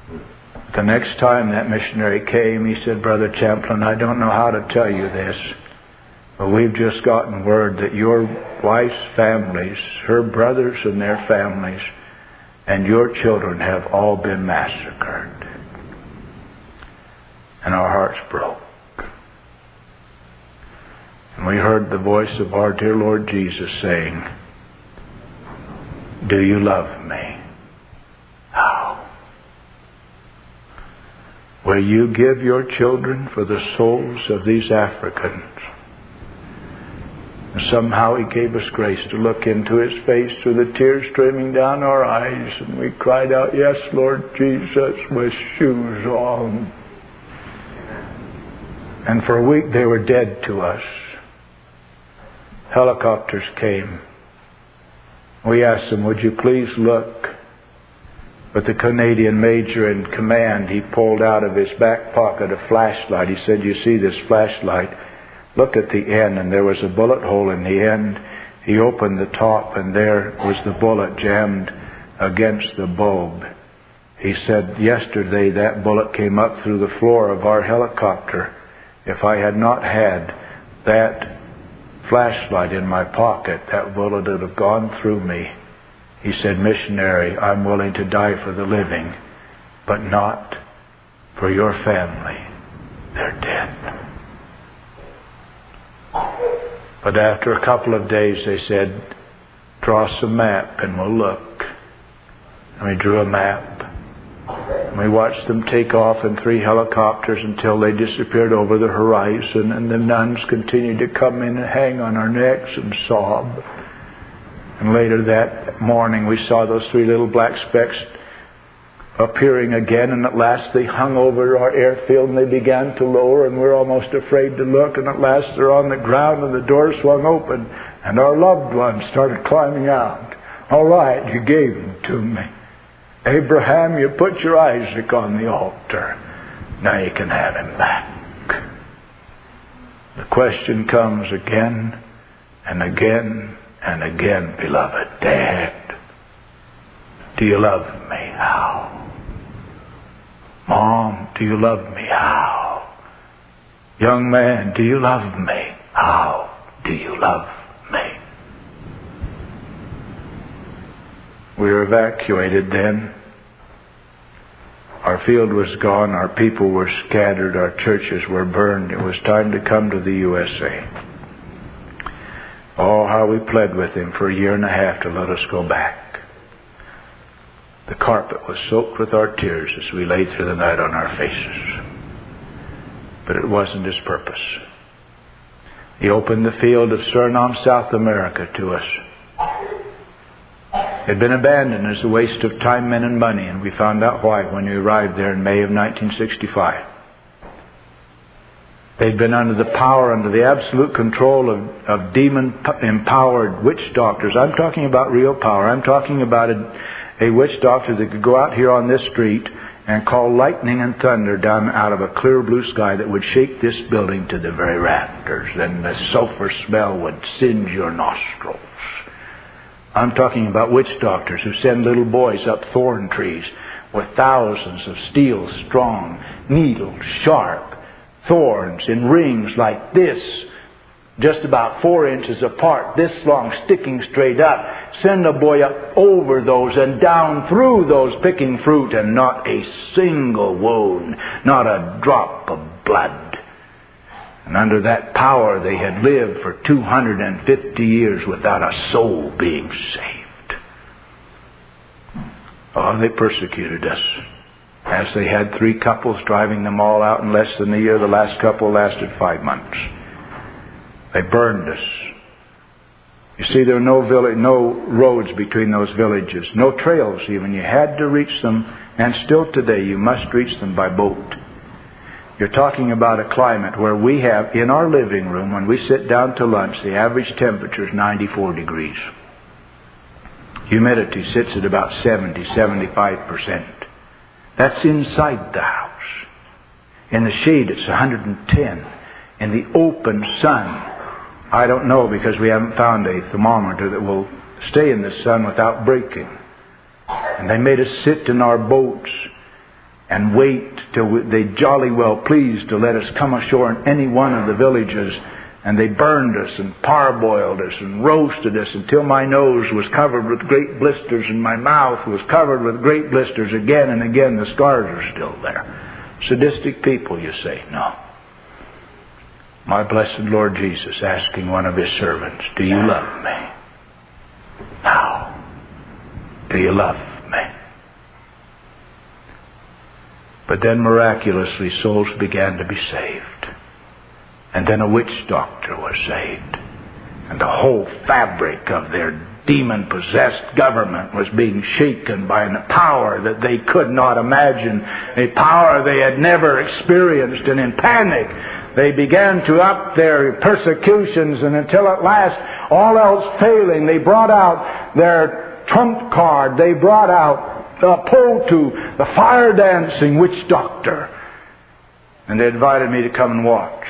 The next time that missionary came, he said, Brother Champlin, I don't know how to tell you this, but we've just gotten word that your wife's families, her brothers and their families, and your children have all been massacred. And our hearts broke. And we heard the voice of our dear Lord Jesus saying, do you love me? How? Will you give your children for the souls of these Africans? And somehow He gave us grace to look into His face through the tears streaming down our eyes, and we cried out, yes, Lord Jesus, with shoes on. And for a week they were dead to us. Helicopters came. We asked them, would you please look? But the Canadian major in command, he pulled out of his back pocket a flashlight. He said, you see this flashlight? Look at the end, and there was a bullet hole in the end. He opened the top, and there was the bullet jammed against the bulb. He said, yesterday that bullet came up through the floor of our helicopter. If I had not had that flashlight in my pocket, that bullet would have gone through me. He said, missionary, I'm willing to die for the living, but not for your family. They're dead. But after a couple of days, they said, draw us a map and we'll look. And we drew a map. And we watched them take off in three helicopters until they disappeared over the horizon, and the nuns continued to come in and hang on our necks and sob. And later that morning we saw those three little black specks appearing again, and at last they hung over our airfield and they began to lower, and we're almost afraid to look, and at last they're on the ground and the door swung open and our loved ones started climbing out. All right, you gave them to me. Abraham, you put your Isaac on the altar. Now you can have him back. The question comes again and again and again, beloved, Dad, do you love me? How? Mom, do you love me? How? Young man, do you love me? How do you love me? We were evacuated then. Our field was gone. Our people were scattered. Our churches were burned. It was time to come to the U S A. Oh, how we pled with Him for a year and a half to let us go back. The carpet was soaked with our tears as we lay through the night on our faces. But it wasn't His purpose. He opened the field of Suriname, South America to us. It had been abandoned as a waste of time, men, and money, and we found out why when we arrived there in May of nineteen sixty-five. They'd been under the power, under the absolute control of, of demon-empowered witch doctors. I'm talking about real power. I'm talking about a, a witch doctor that could go out here on this street and call lightning and thunder down out of a clear blue sky that would shake this building to the very rafters, and the sulfur smell would singe your nostrils. I'm talking about witch doctors who send little boys up thorn trees with thousands of steel strong, needle sharp thorns in rings like this, just about four inches apart, this long, sticking straight up. Send a boy up over those and down through those, picking fruit, and not a single wound, not a drop of blood. And under that power they had lived for two hundred fifty years without a soul being saved. Oh, they persecuted us. As they had three couples driving them all out in less than a year. The last couple lasted five months. They burned us. You see, there were no village, no roads between those villages, no trails even. You had to reach them, and still today you must reach them by boat. You're talking about a climate where we have, in our living room, when we sit down to lunch, the average temperature is ninety-four degrees. Humidity sits at about seventy, seventy-five percent. That's inside the house. In the shade, it's one hundred ten. In the open sun, I don't know, because we haven't found a thermometer that will stay in the sun without breaking. And they made us sit in our boats. and wait till they jolly well pleased to let us come ashore in any one of the villages. And they burned us and parboiled us and roasted us until my nose was covered with great blisters and my mouth was covered with great blisters again and again. The scars are still there. Sadistic people, you say? No. My blessed Lord Jesus asking one of His servants, do you love me? Now, do you love me? But then miraculously souls began to be saved. And then a witch doctor was saved. And the whole fabric of their demon-possessed government was being shaken by a power that they could not imagine, a power they had never experienced. And in panic, they began to up their persecutions, and until at last, all else failing, they brought out their trump card. They brought out the Potu, the fire-dancing witch doctor. And they invited me to come and watch.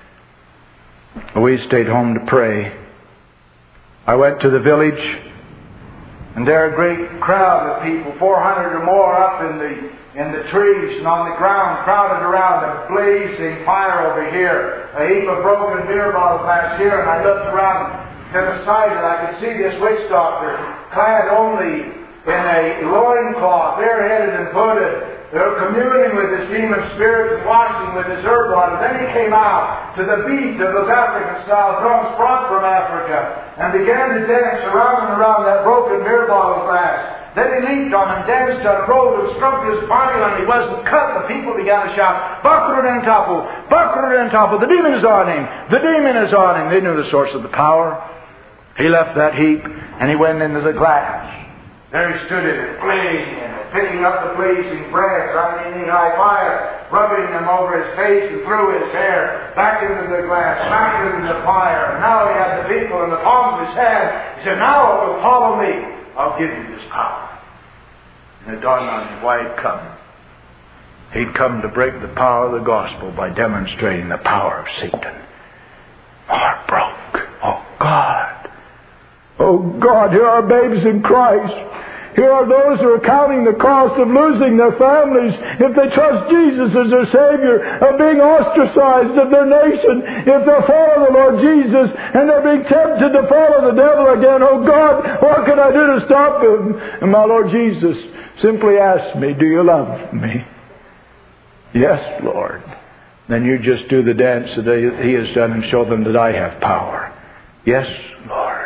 We stayed home to pray. I went to the village, and there a great crowd of people, four hundred or more, up in the in the trees and on the ground, crowded around a blazing fire over here, a heap of broken beer bottle glass here, and I looked around to the side, and I could see this witch doctor, clad only in a loincloth, bareheaded and hooded. They were communing with his demon spirits and washing with his herb water. Then he came out to the beat of those African-style drums brought from Africa and began to dance around and around that broken beer bottle glass. Then he leaped on and danced on and rolled and struck his body on. He wasn't cut. The people began to shout, Bakru Dentapu! Bakru Dentapu! The demon is on him! The demon is on him! They knew the source of the power. He left that heap and he went into the glass. There he stood in it, playing in it, picking up the blazing brands on the knee-high fire, rubbing them over his face and through his hair, back into the glass, back into the fire. And now he had the people in the palm of his hand. He said, now if you'll follow me, I'll give you this power. And it dawned on him why he'd come. He'd come to break the power of the gospel by demonstrating the power of Satan. My heart broke. Oh, God. Oh, God, here are babes in Christ. Here are those who are counting the cost of losing their families if they trust Jesus as their Savior, of being ostracized of their nation if they follow the Lord Jesus, and they're being tempted to follow the devil again. Oh God, what can I do to stop them? And my Lord Jesus simply asked me, do you love me? Yes, Lord. Then you just do the dance that He has done and show them that I have power. Yes, Lord.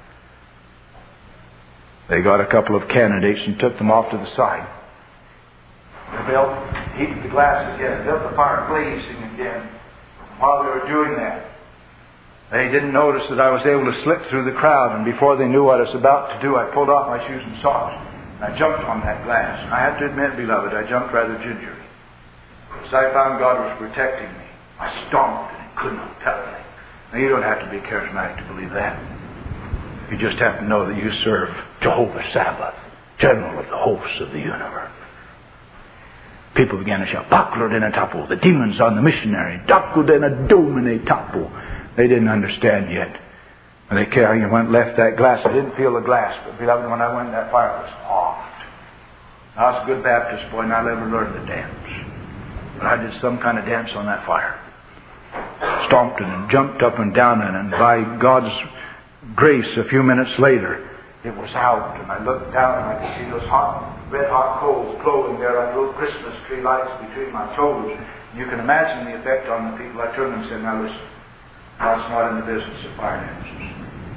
They got a couple of candidates and took them off to the side. They built, heated the glass again, built the fire blazing again. While they were doing that, they didn't notice that I was able to slip through the crowd, and before they knew what I was about to do, I pulled off my shoes and socks. And I jumped on that glass. And I have to admit, beloved, I jumped rather gingerly. Because I found God was protecting me. I stomped and it could not tell me. Now, you don't have to be charismatic to believe that. You just have to know that you serve Jehovah Sabbath, General of the hosts of the universe. People began to shout, Bakru Denatapu, the demons on the missionary, Daku Denadomine Tapu. They didn't understand yet. And they carried and went left that glass. I didn't feel the glass, but beloved, when I went in that fire, it was hot. I was a good Baptist boy, and I never learned to dance. But I did some kind of dance on that fire. Stomped it and jumped up and down it, and by God's grace, a few minutes later, it was out, and I looked down and I could see those hot, red-hot coals glowing there like little Christmas tree lights between my toes. And you can imagine the effect on the people. I turned and said, now listen, God's not in the business of fire dances.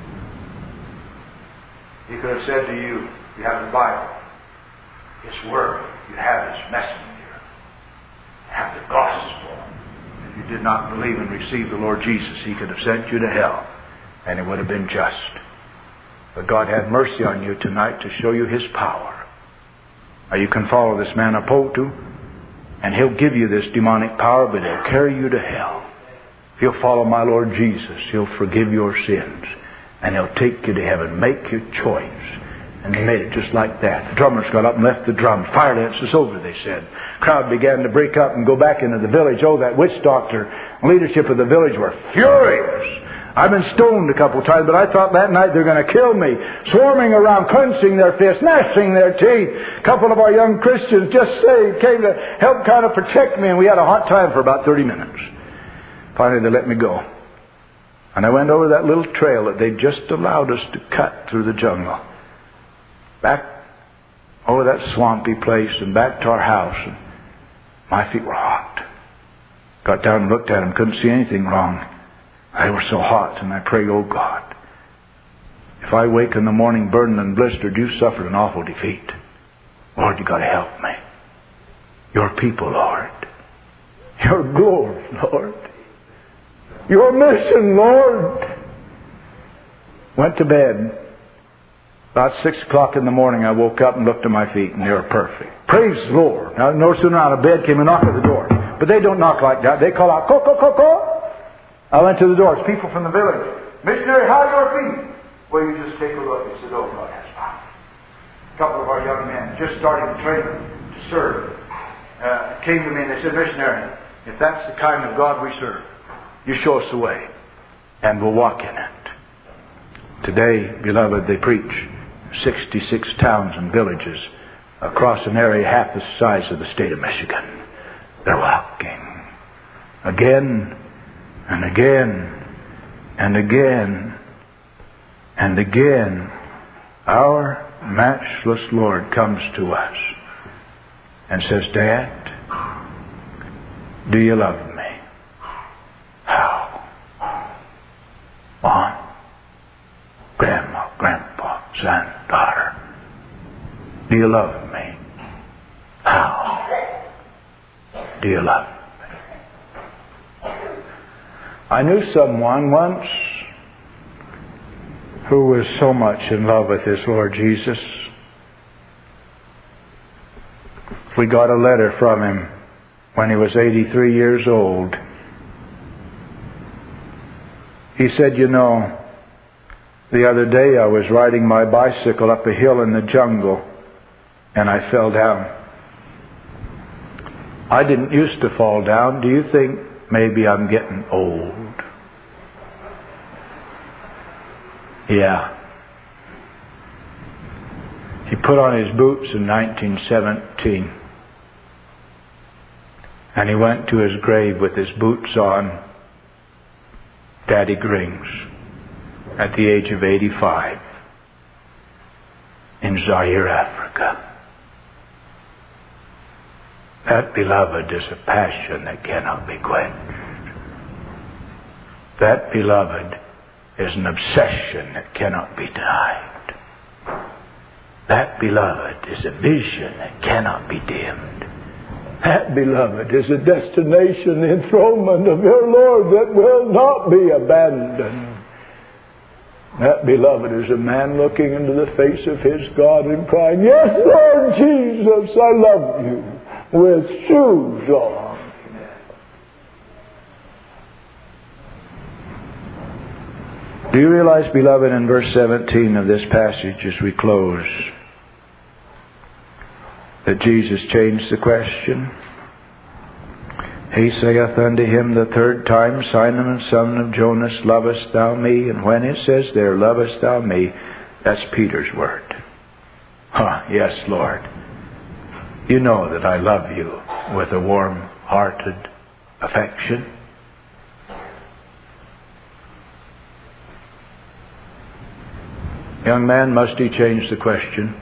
He could have said to you, you have the Bible, His Word, you have His messenger, you have the gospel. If you did not believe and receive the Lord Jesus, He could have sent you to hell. And it would have been just. But God had mercy on you tonight to show you His power. Now you can follow this man Apotu, and he'll give you this demonic power, but he'll carry you to hell. If you'll follow my Lord Jesus, He'll forgive your sins, and He'll take you to heaven. Make your choice. And they made it just like that. The drummers got up and left the drums. Fire dance is over, they said. Crowd began to break up and go back into the village. Oh, that witch doctor and leadership of the village were furious. I've been stoned a couple times, but I thought that night they're going to kill me. Swarming around, clenching their fists, gnashing their teeth. A couple of our young Christians just saved, came to help kind of protect me, and we had a hot time for about thirty minutes. Finally, they let me go. And I went over that little trail that they just allowed us to cut through the jungle. Back over that swampy place and back to our house. And my feet were hot. Got down and looked at them, couldn't see anything wrong. They were so hot, and I prayed, oh God, if I wake in the morning burdened and blistered, you suffered an awful defeat. Lord, you got to help me. Your people, Lord. Your glory, Lord. Your mission, Lord. Went to bed. About six o'clock in the morning, I woke up and looked at my feet, and they were perfect. Praise the Lord. Now, no sooner out of bed came a knock at the door. But they don't knock like that. They call out, "Co, co, co, co." I went to the door. It's people from the village. "Missionary, how are your feet?" "Well, you just take a look." He said, "Oh, God, that's fine." A couple of our young men, just starting to train to serve, uh, came to me and they said, "Missionary, if that's the kind of God we serve, you show us the way, and we'll walk in it." Today, beloved, they preach sixty-six towns and villages across an area half the size of the state of Michigan. They're walking again and again and again and again. Our matchless Lord comes to us and says, "Dad, do you love me?" How? Mom, grandma, grandpa, son, daughter, do you love me? How? Do you love me? I knew someone once who was so much in love with his Lord Jesus. We got a letter from him when he was eighty-three years old. He said, "You know, the other day I was riding my bicycle up a hill in the jungle and I fell down. I didn't used to fall down. Do you think maybe I'm getting old?" Yeah. He put on his boots in nineteen seventeen. And he went to his grave with his boots on, Daddy Grings, at the age of eighty-five, in Zaire, Africa. That, beloved, is a passion that cannot be quenched. That, beloved, is an obsession that cannot be denied. That, beloved, is a vision that cannot be dimmed. That, beloved, is a destination, the enthronement of your Lord that will not be abandoned. That, beloved, is a man looking into the face of his God and crying, "Yes, Lord Jesus, I love you," with shoes on. Do you realize, beloved, in verse seventeen of this passage as we close, that Jesus changed the question? He saith unto him the third time, "Simon, son of Jonas, lovest thou me?" And when it says there, "Lovest thou me?" that's Peter's word. Huh, yes, Lord. You know that I love you with a warm-hearted affection. Young man, must he change the question?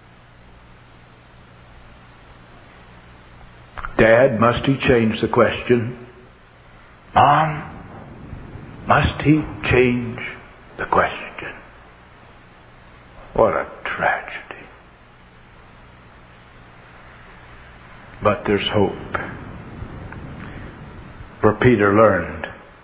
Dad, must he change the question? Mom, must he change the question? What a tragedy. But there's hope. For Peter learned.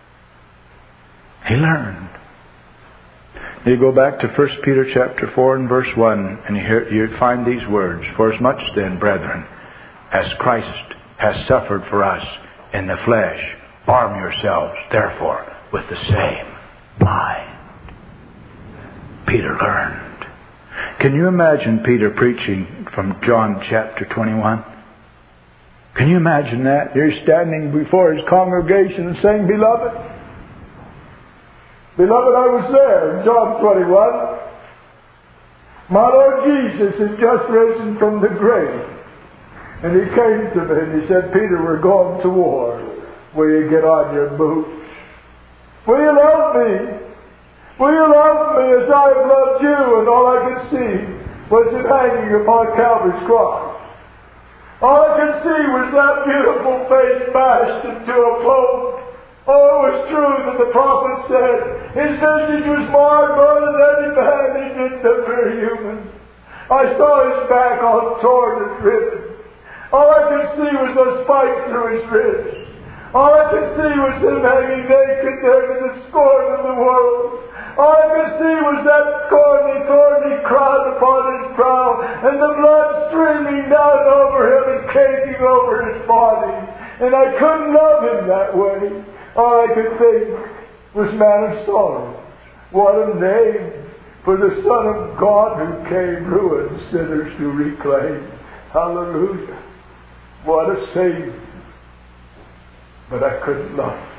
He learned. You go back to First Peter chapter four and verse one, and you, hear, you find these words. "For as much then, brethren, as Christ has suffered for us in the flesh, arm yourselves, therefore, with the same mind." Peter learned. Can you imagine Peter preaching from John chapter twenty-one? Can you imagine that? You're standing before his congregation and saying, "Beloved, Beloved, I was there in John twenty-one. My Lord Jesus had just risen from the grave. And he came to me and he said, Peter, we're going to war. Will you get on your boots? Will you love me? Will you love me as I have loved you? And all I could see was him hanging upon Calvary's cross. All I could see was that beautiful face bashed into a pulp. Oh, it was true that the prophet said his visage was marred more than any man. He didn't appear human. I saw his back all torn and ripped. All I could see was those spikes through his ribs. All I could see was him hanging naked there to the scorn of the world. All I could see was that thorny, thorny crown upon his brow, and the blood streaming down over him and caking over his body. And I couldn't love him that way. All I could think was man of sorrows. What a name for the Son of God who came ruined sinners to reclaim. Hallelujah. What a Savior. But I couldn't love him.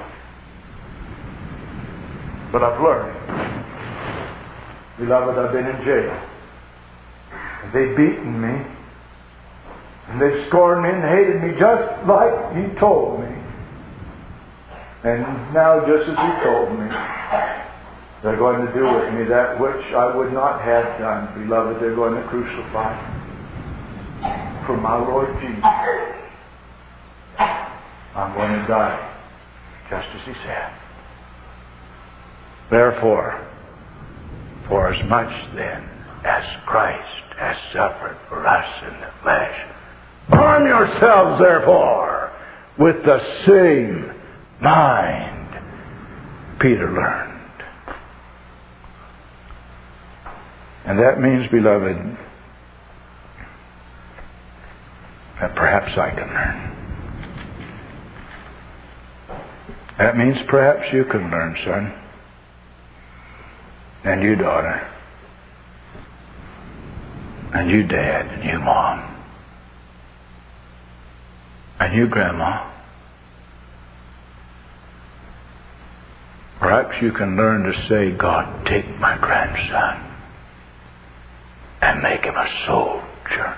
But I've learned. Beloved, I've been in jail. And they've beaten me. And they've scorned me and hated me just like he told me. And now, just as he told me, they're going to do with me that which I would not have done. Beloved, they're going to crucify me for my Lord Jesus. I'm going to die, just as he said. Therefore, for as much then as Christ has suffered for us in the flesh, arm yourselves therefore with the same mind Peter learned. And that means, beloved, that perhaps I can learn. That means perhaps you can learn, son. And you, daughter. And you, dad. And you, mom. And you, grandma. Perhaps you can learn to say, God, take my grandson and make him a soldier.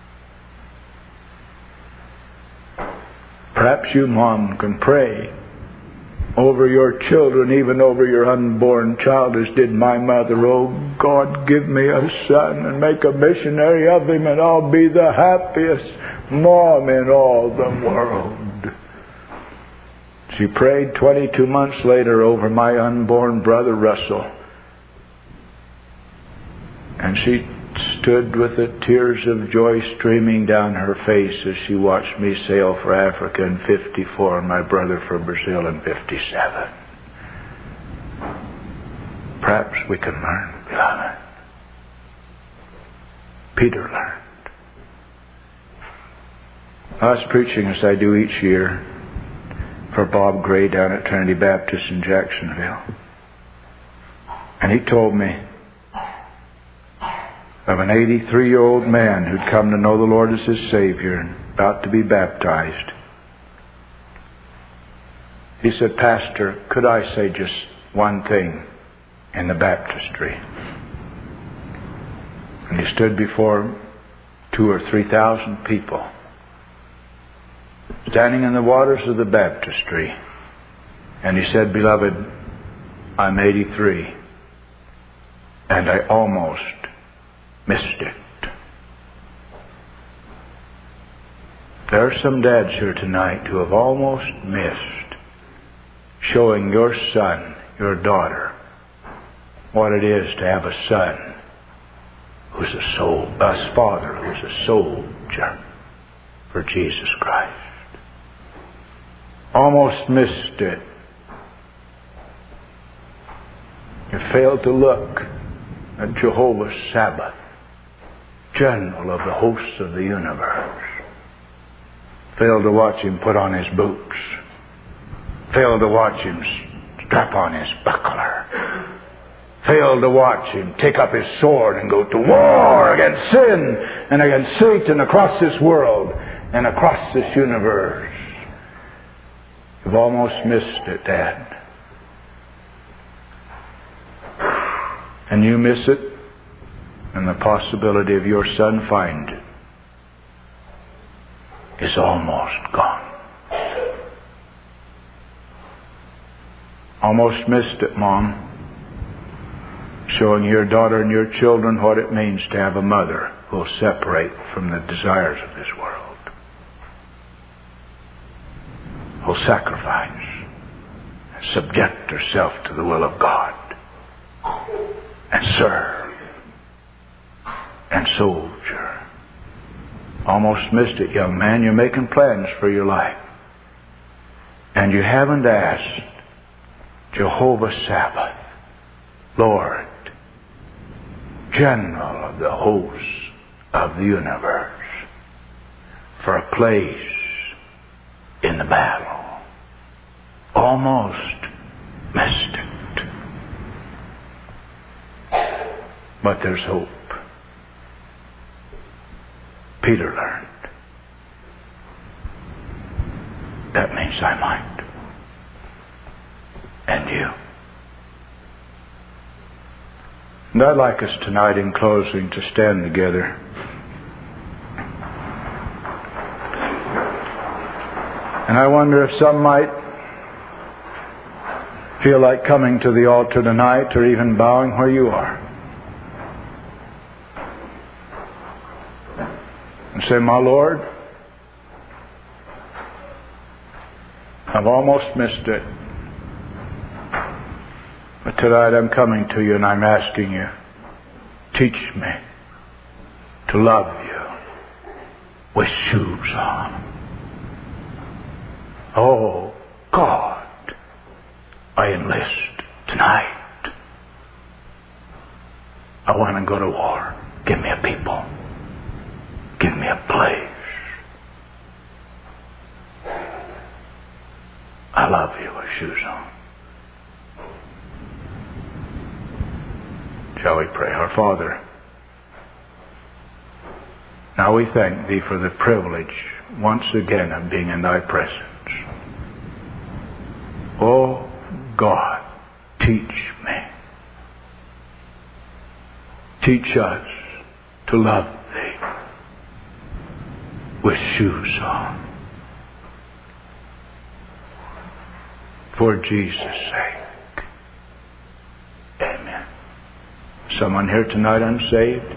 Perhaps you, mom, can pray over your children, even over your unborn child, as did my mother. Oh, God, give me a son and make a missionary of him, and I'll be the happiest mom in all the world. She prayed twenty-two months later over my unborn brother Russell. And she stood with the tears of joy streaming down her face as she watched me sail for Africa in fifty-four and my brother for Brazil in fifty-seven. Perhaps we can learn, beloved. Peter learned. I was preaching, as I do each year, for Bob Gray down at Trinity Baptist in Jacksonville. And he told me of an eighty-three-year-old man who'd come to know the Lord as his Savior and about to be baptized. He said, Pastor, could I say just one thing in the baptistry? And he stood before two or three thousand people, standing in the waters of the baptistry. And he said, Beloved, I'm eighty-three, and I almost missed it. There are some dads here tonight who have almost missed showing your son, your daughter, what it is to have a son who's a soul, a father who's a soldier for Jesus Christ. Almost missed it. You failed to look at Jehovah's Sabbath, General of the hosts of the universe. Failed to watch him put on his boots. Failed to watch him strap on his buckler. Failed to watch him take up his sword and go to war against sin and against Satan across this world and across this universe. You've almost missed it, Dad. and you miss it, and the possibility of your son finding it is almost gone. Almost missed it, Mom. Showing your daughter and your children what it means to have a mother who will separate from the desires of this world. Who will sacrifice and subject herself to the will of God and serve and soldier. Almost missed it, young man. You're making plans for your life. And you haven't asked Jehovah Sabbath, Lord, General of the hosts of the universe, for a place in the battle. Almost missed it. But there's hope. Peter learned. That means I might. And you. And I'd like us tonight in closing to stand together. And I wonder if some might feel like coming to the altar tonight, or even bowing where you are, and say, my Lord, I've almost missed it. But tonight I'm coming to you and I'm asking you, teach me to love you with shoes on. Oh, God, I enlist tonight. I want to go to war. Give me a people. Give me a place. I love you with shoes on. Shall we pray? Our Father, now we thank Thee for the privilege once again of being in Thy presence. Oh God, teach me. Teach us to love Thee with shoes on. For Jesus' sake. Amen. Someone here tonight unsaved?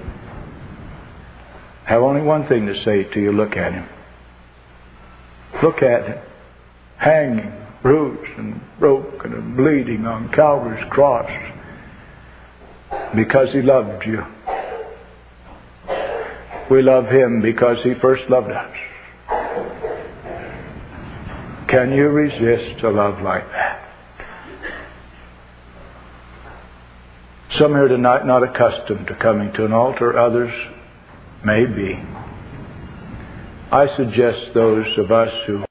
Have only one thing to say to you. Look at him. Look at him. Hanging, bruised and broken and bleeding on Calvary's cross. Because He loved you. We love Him because He first loved us. Can you resist a love like that? Some here tonight not accustomed to coming to an altar, others may be. I suggest those of us who